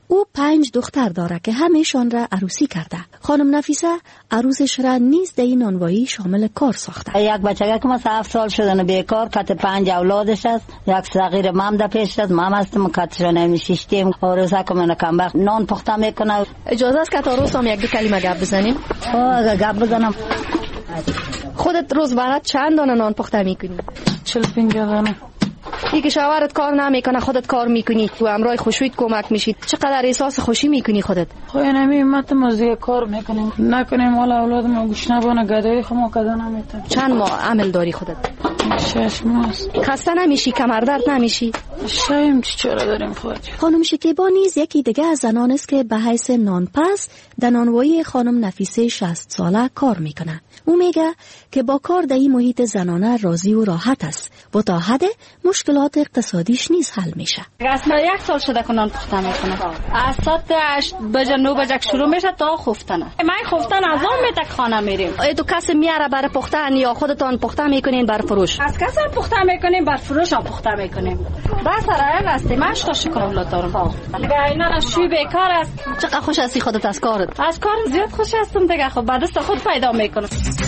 او پنج دختر داره که همهشان را عروسی کرده. خانم نفیسه عروسش را نیز در این نانوایی شامل کار ساخته. یک بچه که مثلا هفت سال شدن بیکار، کت پنج اولادش است، یک صغیر مام ده پیش است، مام هستم کتشون نمیشیشتیم عروسه که من کم وقت نان پخته میکنه. اجازه است که تا روز هم یک دو کلمه گپ بزنیم؟ آه گپ بزنم. خودت روز برات چند دانه نان پخته میکنی؟ چل پنجاه دانه. ای که شوهرت کار نمیکنه خودت کار میکنی و همراه خوشویت کمک میشید، چقدر احساس خوشی میکنی خودت؟ خو نمی مت مزه کار میکنیم، نکنیم والا اولاد ما گوش نبانه گدایی خمو کدا نمیتن. چند ماه عمل داری خودت؟ شش ماه. خسته نمیشی؟ کمر درد نمیشی؟ شایم چی چرا داریم خود. خانم شکیبا نیز یکی دیگه از زنان است که به حیث نانپس در نانوایی خانم نفیسه شصت ساله کار میکنه. او میگه که با کار در این محیط زنانه راضی و راحت است و تا حد مشکلات اقتصادیش نیز حل میشه. اصلا یک سال شده که نان پخته میکنه. از ساعت هشت بجه نه بجه شروع میشه تا خفتنه. من خفتن از اون میتک خانه میریم. ای تو کسی میاره برای پختن یا خودتان پخته میکنین بر فروش؟ از کسی پخته میکنیم بر فروش هم پخته میکنیم. بس رایل هستی. من شتا شکر اولاد دارم. دیگه اینا را شوی بیکار است. چقدر خوش هستی خودت از کارت؟ از کارم زیاد خوش هستم دیگه. خب بعد دست خود پیدا میکنم.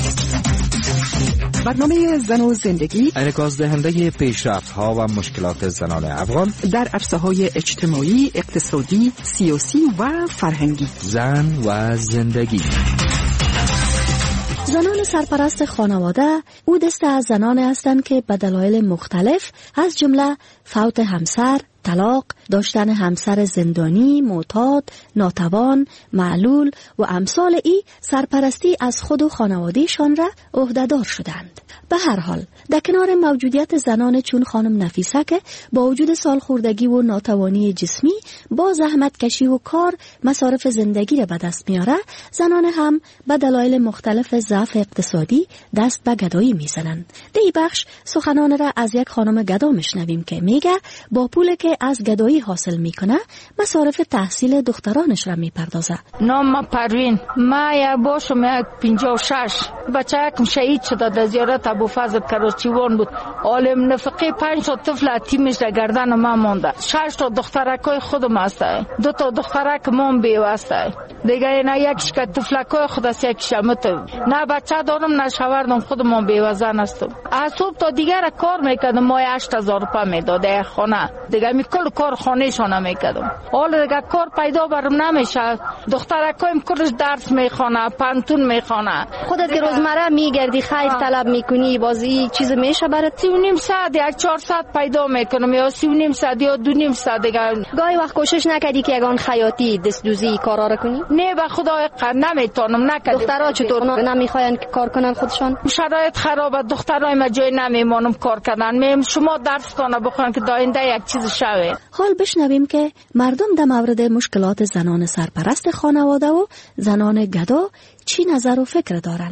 برنامه زن و زندگی انعکاس دهنده پیشرفت‌ها و مشکلات زنان افغان در عرصه‌های اجتماعی، اقتصادی، سیاسی و فرهنگی. زن و زندگی. زنان سرپرست خانواده او دسته از زنان هستند که به دلایل مختلف از جمله فوت همسر، طلاق، داشتن همسر زندانی، معتاد، ناتوان، معلول و امثال ای سرپرستی از خود و خانوادهشان را عهدهدار شدند. به هر حال در کنار موجودیت زنان چون خانم نفیسه که با وجود سالخوردگی و ناتوانی جسمی با زحمت کشی و کار مصارف زندگی را به دست میاره، زنان هم به دلایل مختلف ضعف اقتصادی دست به گدایی میزنند. در این بخش سخنان را از یک خانم گدا میشنویم که میگه با پولی که از گدایی حاصل میکنه مصارف تحصیل دخترانش را میپردازه. نام پروین، ما یک باشم یک پنجاه و شش بچه یکم شهید شده در زیارت ابوفضل کراچیوان بود. عالم نفقه پنج تا طفل اتیمش در گردن ما مونده. شش تا دخترکای خودم هسته، دو تا دخترک مام بیوسته دیگه. نه یکیش که طفلکای خود است یکیش مت. نه بچه دارم نه شوهرم، خودم بیوزن هستم. از صبح تا دیگر کار میکردم، ما هشت هزار روپیه میداده خانه دیگه. می کل کار خانه شانه میکردم. حالا دیگه کار پیدا برم نمیشه. دخترکایم کلش درس میخونه، پانتون میخونه. خودت که روزمره میگردی خیر طلب میکنی، بازی چیز میشه برات؟ سی و نیم ساعت یا چهار ساعت پیدا میکنم، یا سی و نیم ساعت یا دو نیم ساعت دیگه. گاهی وقت کوشش نکردی که یگان خیاطی دستدوزی کارا رو کنی؟ نه به خدا نمیتونم نکردم. دخترها چطور نمیخواین که کار کنن خودشان؟ شرایط خرابه، دخترای ما جای نمیمونم کار کردن. میم شما درس کنه بخوان که داینده یک چیز شوه. حال بشنویم که مردم در مورد مشکلات زنان سرپرست خانواده و زنان گدا چی نظر و فکر دارند.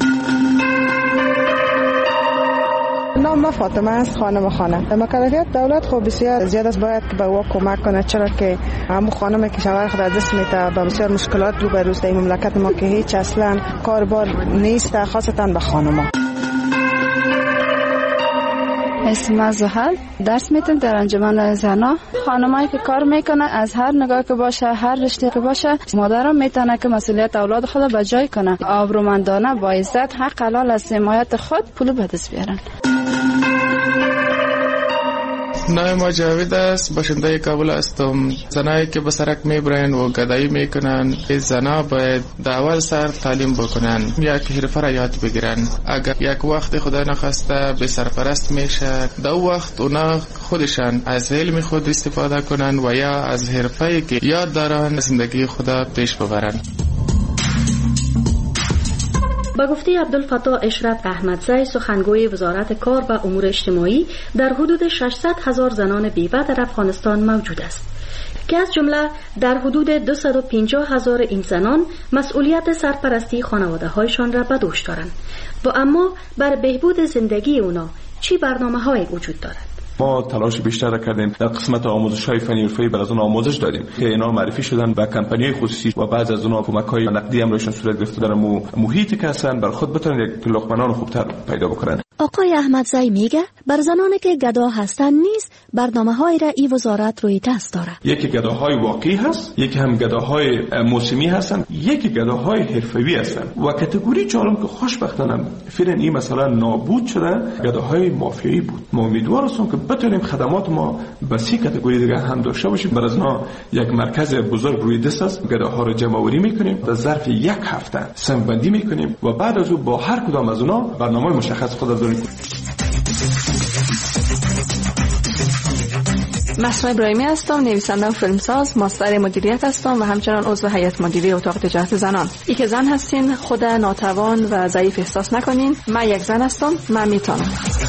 نام ما فاطمه است، خانم خانه. مکلفیت دولت خب بسیار زیاد است، باید که به او کمک کنه، چرا که همون خانمی که شوهر خود از دست میده با بسیار مشکلات روبروست در مملکت ما که هیچ اصلا کاربار نیست، خاصتا به خانم‌ها. اسم زحل درس میتونم در انجمن زنا. خانمایی که کار میکنه از هر نگاه که باشه، هر رشته که باشه، مادرم میتونه که مسئولیت اولاد خود به جای کنه. آبرومندانه با عزت حق حلال از حمایت خود پول به دست بیارن. نام ما جاوید است، باشنده کابل هستم. زنایی که به سرک میبرن و گدایی میکنن، این زنا باید در اول سر تعلیم بکنن، یک حرفه را یاد بگیرن. اگر یک وقت خدا نخواسته به سرپرست میشه، در وقت اونا خودشان از علم خود استفاده کنن و یا از حرفه‌ای که یاد دارن زندگی خدا پیش ببرن. با گفته عبدالفتاح اشرت احمدزی، سخنگوی وزارت کار و امور اجتماعی، در حدود ششصد هزار زنان بیوه در افغانستان موجود است که از جمله در حدود دویست و پنجاه هزار این زنان مسئولیت سرپرستی خانواده هایشان را به دوش دارند و اما بر بهبود زندگی اونا چی برنامه های وجود دارد؟ ما تلاش بیشتر کردیم در قسمت آموزش های فنی حرفه‌ای بر از اون آموزش دادیم که اینا معرفی شدن به کمپانی‌های خصوصی و بعض از اونها کمک‌های نقدی هم روشون صورت گرفته در محیطی که هستن بر خود بتونن یک لقمه‌نان خوبتر پیدا بکنن. آقای احمدزی میگه بر زنانی که گدا هستند نیز برنامه‌های را این وزارت روی دست دارد. یکی گداهای واقعی هست، یکی هم گداهای موسمی هستن، یکی گداهای حرفه‌ای هستن و کاتگوری چهارم که خوشبختانه فعلا این مثلا نابود شده گداهای مافیایی بود. ما امیدوار هستیم که بتونیم خدمات ما به سی کاتگوری دیگه هم داشته باشیم. بر از نا یک مرکز بزرگ روی دست است، گداها رو جمع آوری میکنیم، در ظرف یک هفته سنگ بندی میکنیم و بعد از اون با هر کدام از اونها برنامه مشخص خود داریم. مسرا ابراهیمی هستم، نویسنده و فیلمساز، ماستر مدیریت هستم و همچنان عضو هیئت مدیره اتاق تجارت زنان. ای که زن هستین خود ناتوان و ضعیف احساس نکنین. من یک زن هستم، من میتونم.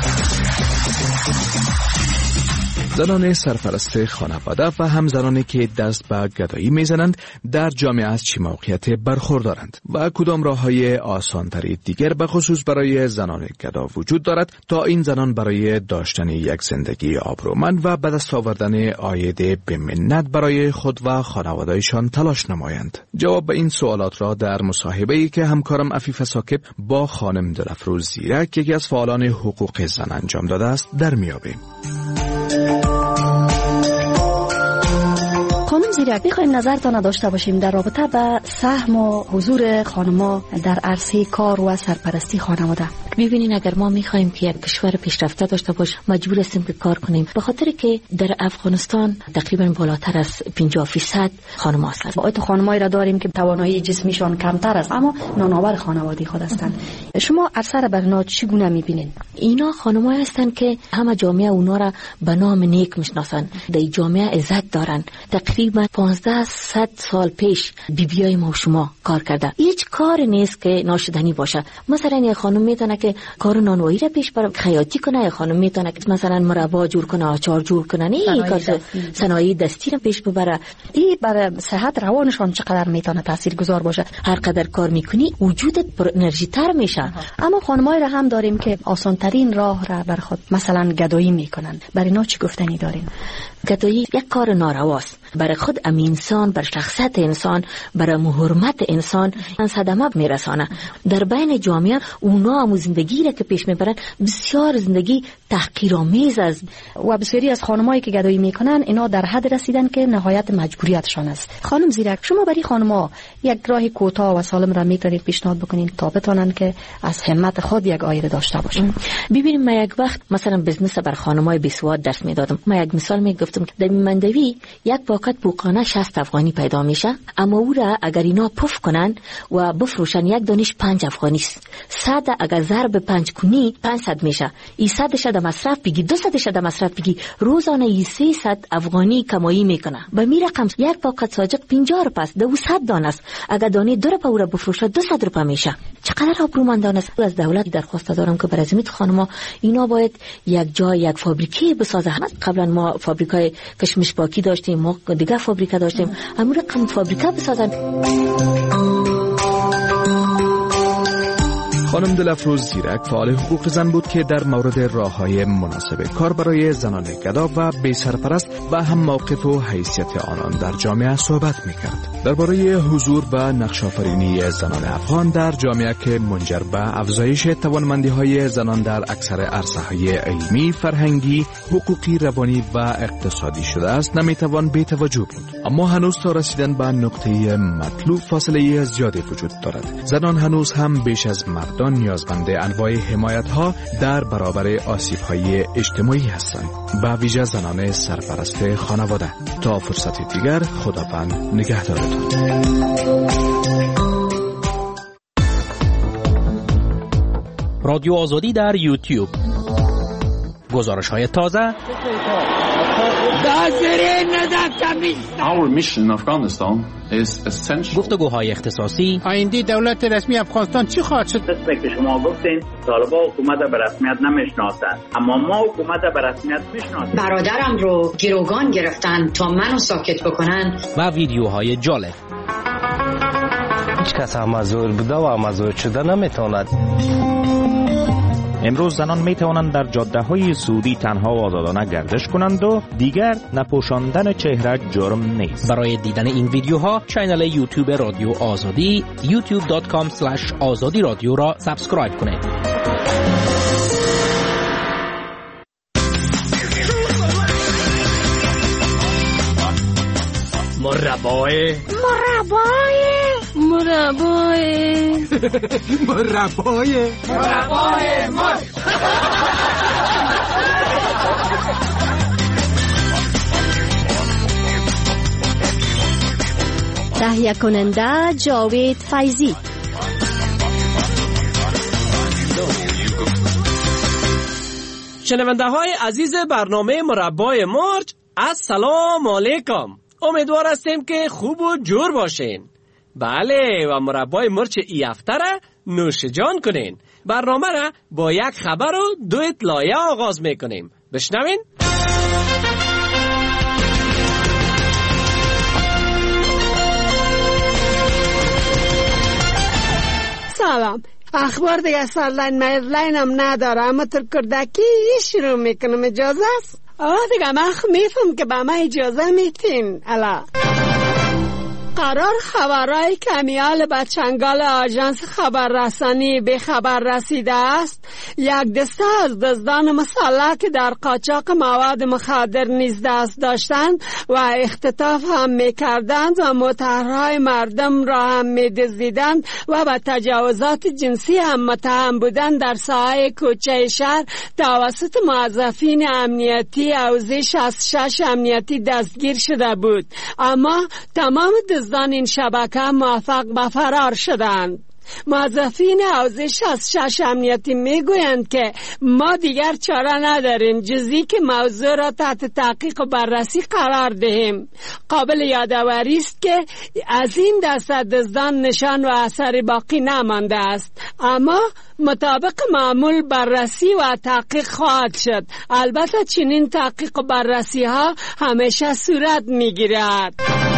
زنان سرپرست خانواده و هم زنانی که دست به گدایی میزنند در جامعه از چه موقعیت برخوردارند و کدام راه‌های آسان‌تری دیگر به خصوص برای زنان گدا وجود دارد تا این زنان برای داشتن یک زندگی آبرومند و به دست آوردن عاید به منت برای خود و خانواده‌شان تلاش نمایند. جواب به این سوالات را در مصاحبه‌ای که همکارم عفیف ساکب با خانم دلفروز زیرک، یکی از فعالان حقوق زن، انجام داده است در میابیم. خانم زیرک، بخوایم نظرتان داشته باشیم در رابطه به سهم و حضور خانم‌ها در عرصه کار و سرپرستی خانواده. ببینین اگر ما میخوایم که یک کشور پیشرفته داشته باش مجبور هستیم که کار کنیم، به خاطر که در افغانستان تقریبا بالاتر از پنجاه درصد خانم هستند. با خانمایی را داریم که توانایی جسمیشان کمتر است اما نانآور خانوادگی خود هستند. شما اثر بر اینا چگونه میبینین؟ اینا خانمایی هستند که همه جامعه اونا را به نام نیک میشناسن، در جامعه عزت دارن. تقریبا پانزده صد سال پیش بیبیای ما و شما کار کرده. هیچ کار نیست که ناشدنی باشه. مثلا یک خانم میتونه که کار نانوایی را پیش بره، خیاطی کنه، یک خانم میتونه که مثلا مربا جور کنه، آچار جور کنه، این کار صنایع دستی را پیش ببره. این برای صحت روانشان چقدر میتونه تاثیرگذار باشه. هر قدر کار میکنی وجودت پر انرژی تر میشه. اما خانمایی را هم داریم که آسان ترین راه را بر خود مثلا گدایی میکنن. برای اینا چی گفتنی داریم؟ گدایی یک کار نارواست. برای خود ام انسان، بر شخصیت انسان، برای حرمت انسان صدمه میرسانه. در بین جامعه اونا هم زندگی را که پیش میبرن بسیار زندگی تحقیرآمیز است و بسیاری از خانمایی که گدایی میکنن اینا در حد رسیدن که نهایت مجبوریتشان است. خانم زیرک، شما برای خانم‌ها یک راه کوتاه و سالم را میتونید پیشنهاد بکنین تا بتونن که از همت خود یک عاید داشته باشن؟ ببینیم، من یک وقت مثلا بزنس بر خانم‌های بیسواد درس میدادم. من یک مثال میگفتم که در مندوی یک پاکت بوقانه شصت افغانی پیدا میشه، اما او را اگر اینا پف کنن و بفروشن یک دانش پنج افغانی است. صد اگر ضرب پنج کنی پانصد میشه. این صدش در مصرف بگی، دو صدش در مصرف بگی، روزانه ای سیصد افغانی کمایی میکنه. به می رقم یک پاکت ساجق پنجاه روپیه است، دو صد دانه است. اگر دانه دو روپیه او را بفروشه دو صد روپیه میشه. چقدر آبرومندانه است. از دولت درخواست دارم که برای زمین خانم‌ها اینا باید یک جای یک فابریکه بسازه. قبلا ما فابریکای کشمش باکی داشتیم، ما دیگه فابریکه داشتیم، همون رقم فابریکه بسازن. خانم دلفروز زیرک فعال حقوق زن بود که در مورد راه‌های مناسب کار برای زنان گدا و بی سرپرست و هم موقف و حیثیت آنان در جامعه صحبت می‌کرد. درباره حضور و نقش‌آفرینی زنان افغان در جامعه که منجر به افزایش توانمندی‌های زنان در اکثر عرصه‌های علمی، فرهنگی، حقوقی، روانی و اقتصادی شده است، نمی‌توان بی توجه بود. اما هنوز تا رسیدن به نقطه مطلوب فاصله زیادی وجود دارد. زنان هنوز هم بیش از مردان نیازمند انواع حمایت‌ها در برابر آسیب‌های اجتماعی هستند، به ویژه زنان سرپرست خانواده. تا فرصت دیگر، خداوند نگهدارتان. رادیو آزادی در یوتیوب. گزارش‌های تازه. Our mission in Afghanistan is essential. گفتگوهای اختصاصی. آینده دولت رسمی افغانستان چی خواهد شد؟ مثل که شما گفتین طالبان حکومت به رسمیت نمیشناسند، اما ما حکومت به رسمیت میشناسیم. برادرم رو گروگان گرفتن تا منو ساکت بکنن. و ویدیوهای جالب. هیچ کس امازور بوده و امازور شده نمیتواند. امروز زنان می توانند در جاده های سعودی تنها و آزادانه گردش کنند و دیگر نپوشاندن چهره جرم نیست. برای دیدن این ویدیوها کانال یوتیوب رادیو آزادی یوتیوب دات کام اسلش آزادی رادیو را سابسکرایب کنید. مربای مربای مربای مربای مربای مرد. تهیه کننده جاوید فیضی. شنونده های عزیز برنامه مربای مرچ، السلام علیکم. امیدوار هستیم که خوب و جور باشین. بله، و مربای مرچ ای هفته را نوش جان کنین. برنامه را با یک خبر و دو اطلاعیه آغاز میکنیم. بشنوین. سلام. اخبار دیگه سرلاین میرلاین هم نداره، اما تر کردکی شروع میکنم. اجازه است؟ آه دیگه من میفهم که به من اجازه میتین. الا قرار خبرهای کمیال به چنگال آژانس خبررسانی به خبر رسیده است یک دسته از دزدان مسلح که در قاچاق مواد مخدر نیز دست داشتند و اختطاف هم میکردند و مطرحهای مردم را هم میدزدیدند و به تجاوزات جنسی هم متهم بودند در ساحه کوچه شهر توسط موظفین امنیتی حوزه شصت و شش امنیتی دستگیر شده بود. اما تمام دزدان این شبکه موفق به فرار شدند. موظفین حوزه شصت و شش امنیتی میگویند که ما دیگر چاره نداریم جزی که موضوع را تحت تحقیق و بررسی قرار دهیم. قابل یادآوری است که از این دسته دزدان نشان و اثر باقی نمانده است، اما مطابق معمول بررسی و تحقیق خواهد شد. البته چنین تحقیق و بررسی ها همیشه صورت میگیرد.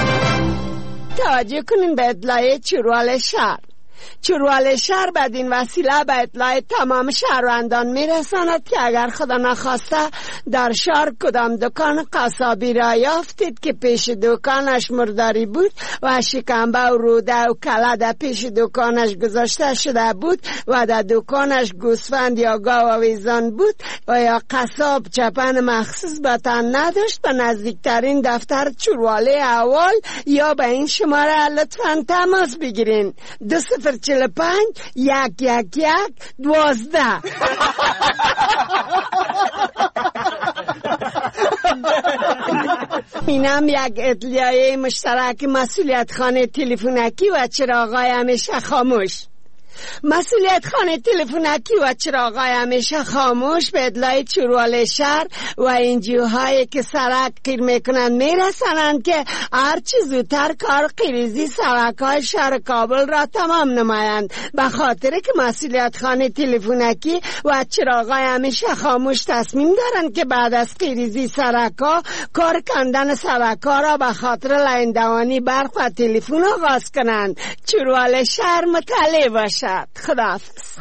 توجه کنین به اطلاع چروال شهر. چروال شهر بدین وسیله به اطلاع تمام شهروندان میرساند که اگر خدا نخواسته در شهر کدام دکان قصابی را یافتید که پیش دکانش مرداری بود و شکمبه و روده و کله در پیش دکانش گذاشته شده بود و در دکانش گوسفند یا گاو و ویزان بود و یا قصاب چپن مخصوص به تن نداشت، به نزدیکترین دفتر چرواله اول یا به این شماره لطفاً تماس بگیرین. دو صفر چل پنج یک یک یک دوازده. اینم یک اطلاعیه مشترک مسئولیت خانه تلفنکی و چراغای همیشه خاموش. مسئولیت خانه تلفنکی و چراغای همیشه خاموش به اطلاع چروال شهر و انجیوهایی که سرک قیر میکنند میرسانند که هرچی زودتر کار قیریزی سرکهای شهر کابل را تمام نمایند، به خاطر که مسئولیت خانه تلفنکی و چراغای همیشه خاموش تصمیم دارند که بعد از قیریزی سرکها کار کندن سرکها را به خاطر لیندوانی برق و تلفن آغاز کنند. چروال شهر مطلع باشد. خداحافظ.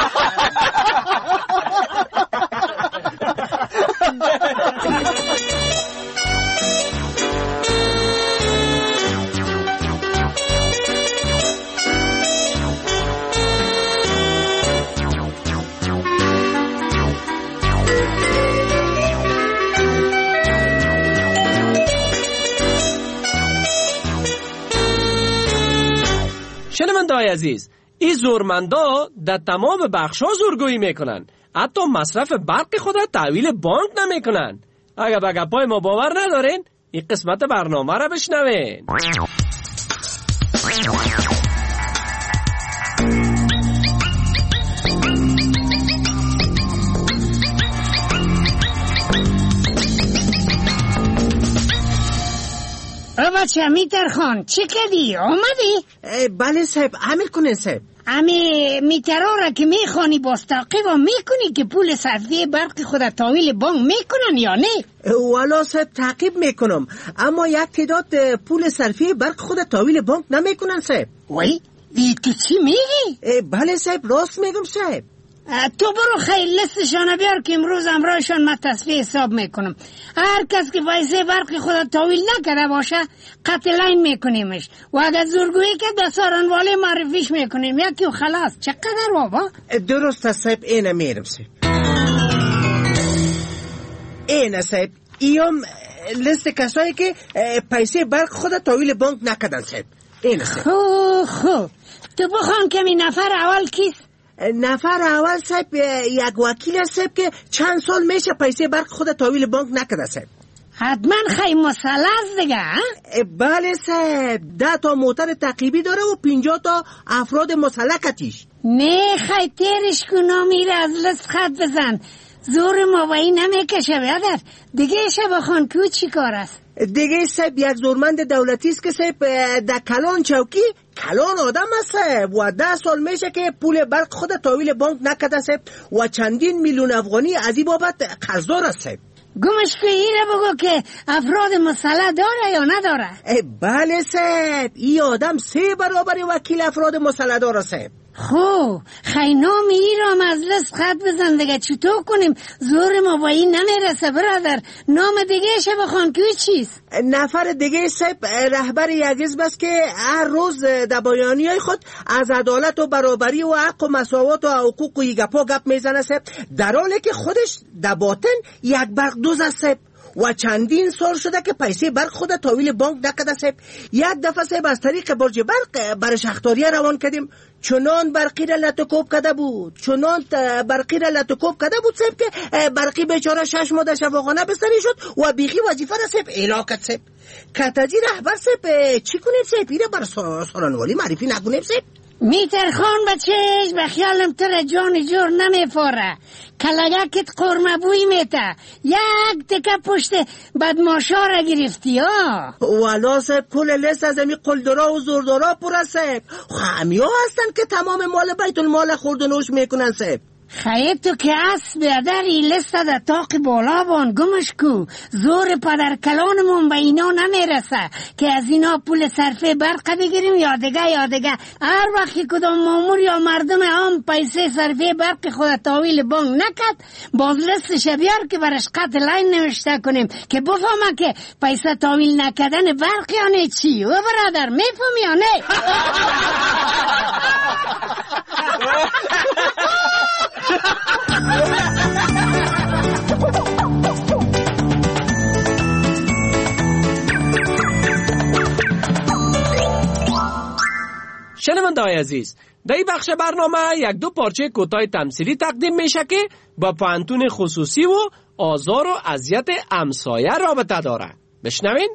شنونده‌های عزیز، این زورمندا در تمام بخش‌ها زورگویی میکنن، حتی مصرف برق خود تحویل بانک نمیکنن. اگر به گپای ما باور ندارین، این قسمت برنامه را بشنوین. بچه میتر خان چی کردی؟ آمدی؟ بله صاحب، عمل کنین صاحب. امی میترها را که میخوانی باز تعقیب میکنی که پول صرفی برق خود تحویل بانک میکنن یا نه؟ والا صاحب تعقیب میکنم، اما یک تعداد پول صرفی برق خود تحویل بانک نمیکنن صاحب. وای ای تو چی میگی؟ بله صاحب، راست میگم صاحب. تو برو خیلی لستشان بیار که امروز امرایشان من تصفیه حساب میکنم. هر کس که وایسه برق خود تحویل نکرده باشه قطع لاین میکنیمش و اگر زورگویی که دستاران واله معرفیش میکنیم یکی و خلاص. چقدر بابا؟ درست است صاحب، اینه میرم صاحب. اینه صاحب، ایام لیست کسایی که پیسه برق خود تحویل بانک نکردن صاحب. این صاحب. خو خو تو بخوان که می نفر اول کیست؟ نفر اول صاحب یک وکیل است صاحب که چند سال میشه پیسه برق خود تحویل بانک نکرده صاحب. حتما خیلی مسئله است دیگه. بله صاحب، ده تا موتر تعقیبی داره و پنجاه تا افراد مسلکتیش. نه خیلی تیرش کن میره از لست خط بزن، زور موایی نمیکشه بیادر. دیگه شب بخون که چی کار است؟ دیگه صاحب یک زورمند دولتی است که صاحب در کلان چوکی کلان آدم است صاحب و ده سال میشه که پول برق خود تحویل بانک نکرده صاحب و چندین میلیون افغانی از این بابت قرضدار است صاحب. گمش که اینه بگو که افراد مسلح داره یا نداره؟ بله صاحب، این آدم سه برابر وکیل افراد مسلح داره صاحب. خو خیلی نام ای را مجلس خط بزن دیگه چطور کنیم؟ زور ما با این نمیرسه برادر. نام دیگه شه بخوان که چیست؟ نفر دیگه صاحب رهبر یک حزب است که هر روز در بیانیه‌های خود از عدالت و برابری و حق و مساوات و حقوق و گپا گپ میزنه صاحب، در حالی که خودش در باطن یک برق دوز است صاحب و چندین سال شده که پیسه برق خود تحویل بانک نکرده صاحب. یک دفعه صاحب از طریق برج برق برش اختاریه روان کردیم، چنان برقی را لطکوب کرده بود چنان برقی را لطکوب کرده بود صاحب که برقی بیچاره شش ماه شفاخانه بستری شد و بیخی وظیفه را صاحب اعلام کرد صاحب. کتجی رهبر صاحب چی کنیم صاحب؟ اینه بر سالنوالی معرفی نکنیم صاحب؟ میتر خان بچهش به خیالم تر جان جور نمیفاره، کلگکت قرمه بوی میته، یک تکه پشت بدماشا را گرفتی ها. والا صاحب کل لیست از امی قلدرا و زوردارا پر صاحب، همی ها هستن که تمام مال بیت المال خوردنوش میکنن صاحب. خیلی تو که اصل بیادر این لیست در تاق بالا بان گمش کو، زور پدر کلانمون به اینا نمیرسه که از اینا پول صرفه برق بگیریم یا دیگه یا دیگه. هر وقتی کدام مامور یا مردم عام پیسه صرفه برق خود تحویل بانک نکد، باز لیستش بیار که برش قط لاین نوشته کنیم که بفهمه که پیسه تحویل نکدن برق یا نه چی. و برادر میفهمی یا نه؟ شنونده‌های عزیز، در این بخش برنامه یک دو پارچه کوتاه تمثیلی تقدیم میشه که با پوهنتون خصوصی و آزار و اذیت همسایه رابطه داره. بشنوین.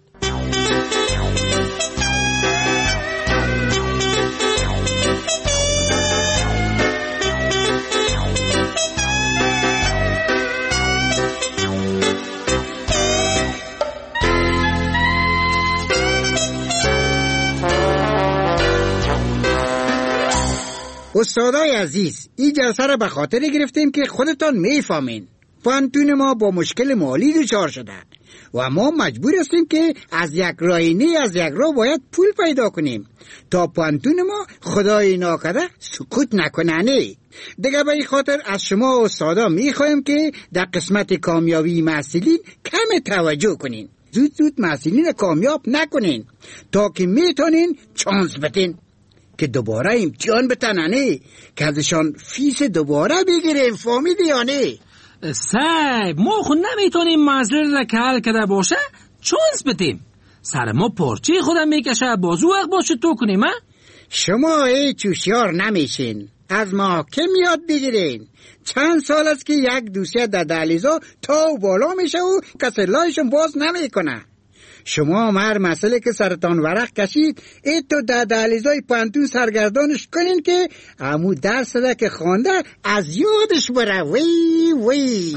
استادای عزیز، این جلسه را به خاطر گرفتیم که خودتان میفهمین پوهنتون ما با مشکل مالی دچار شده و ما مجبور هستیم که از یک راینی از یک راه باید پول پیدا کنیم تا پوهنتون ما خدای ناکرده سکوت نکنه. دیگه به این خاطر از شما استادا میخوایم که در قسمت کامیابی محصلین کم توجه کنین، زود زود محصلین کامیاب نکنین تا که میتونین چانس بتین که دوباره امتحان بتننه که ازشان فیس دوباره بگیریم. فهمیدی یا نه؟ صاحب ما خود نمیتونیم مسئله را که حل کرده باشه چانس بدیم. سر ما پارچه خودم میکشه، بازو وقت باشه تو کنیم. شما هیچ هوشیار نمیشین، از ما که میاد بگیرین. چند سال است که یک دوسیه در دهلیزا تا و بالا میشه و کسی لایشون باز نمیکنه. شما هر مسئله که سرطان ورق کشید ای تو در دهلیزای پوهنتون سرگردانش کنین که همون درس ده که خوانده از یادش بره. وی وی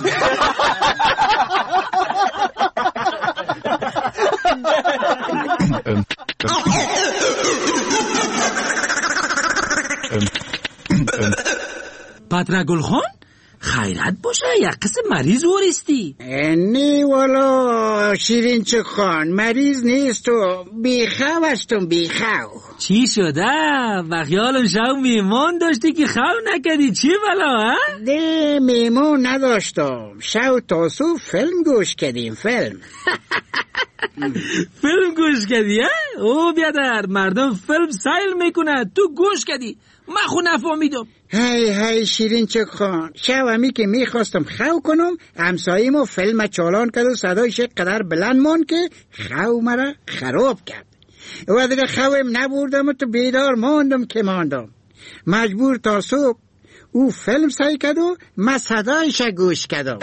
پتر گلخان خیرت باشه، یک قسم مریض ورستی؟ نه والا شیرین چه خان، مریض نیست و بیخو هستم. بیخو چی شده؟ بخیالم شو میمون داشتی که خو نکردی، چی بلا ها؟ نه میمون نداشتم، شو تاسو فیلم گوش کردیم. فیلم فیلم گوش کردی ها؟ او بیادر مردم فیلم سایل میکنه، تو گوش کردی، من خود نفهمیدم. هی هی شیرین چک خان، شب همی که میخواستم خو کنم همساییمو فیلم چالان کرد و صدایش قدر بلند مان که خو مرا خراب کرد و دیگه خویم نبردم و تو بیدار ماندم که ماندم. مجبور تا صبح او فیلم سعی کرد و من صدایش گوش کردم.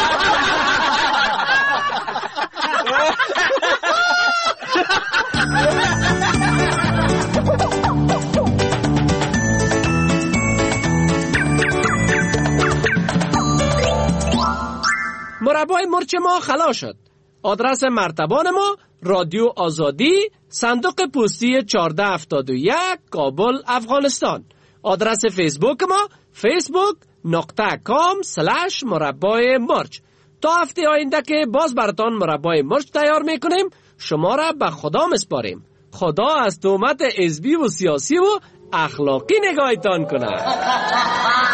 مربای مرچ ما خلاص شد. آدرس مرتبان ما رادیو آزادی، صندوق پستی چهارده هفتاد و یک، کابل، افغانستان. آدرس فیسبوک ما فیسبوک نقطه کام سلش مربای مرچ. تا هفته آینده که باز براتان مربای مرچ تیار میکنیم، شما را به خدا مسپاریم. خدا از تهمت حزبی و سیاسی و اخلاقی نگاهتان کنه.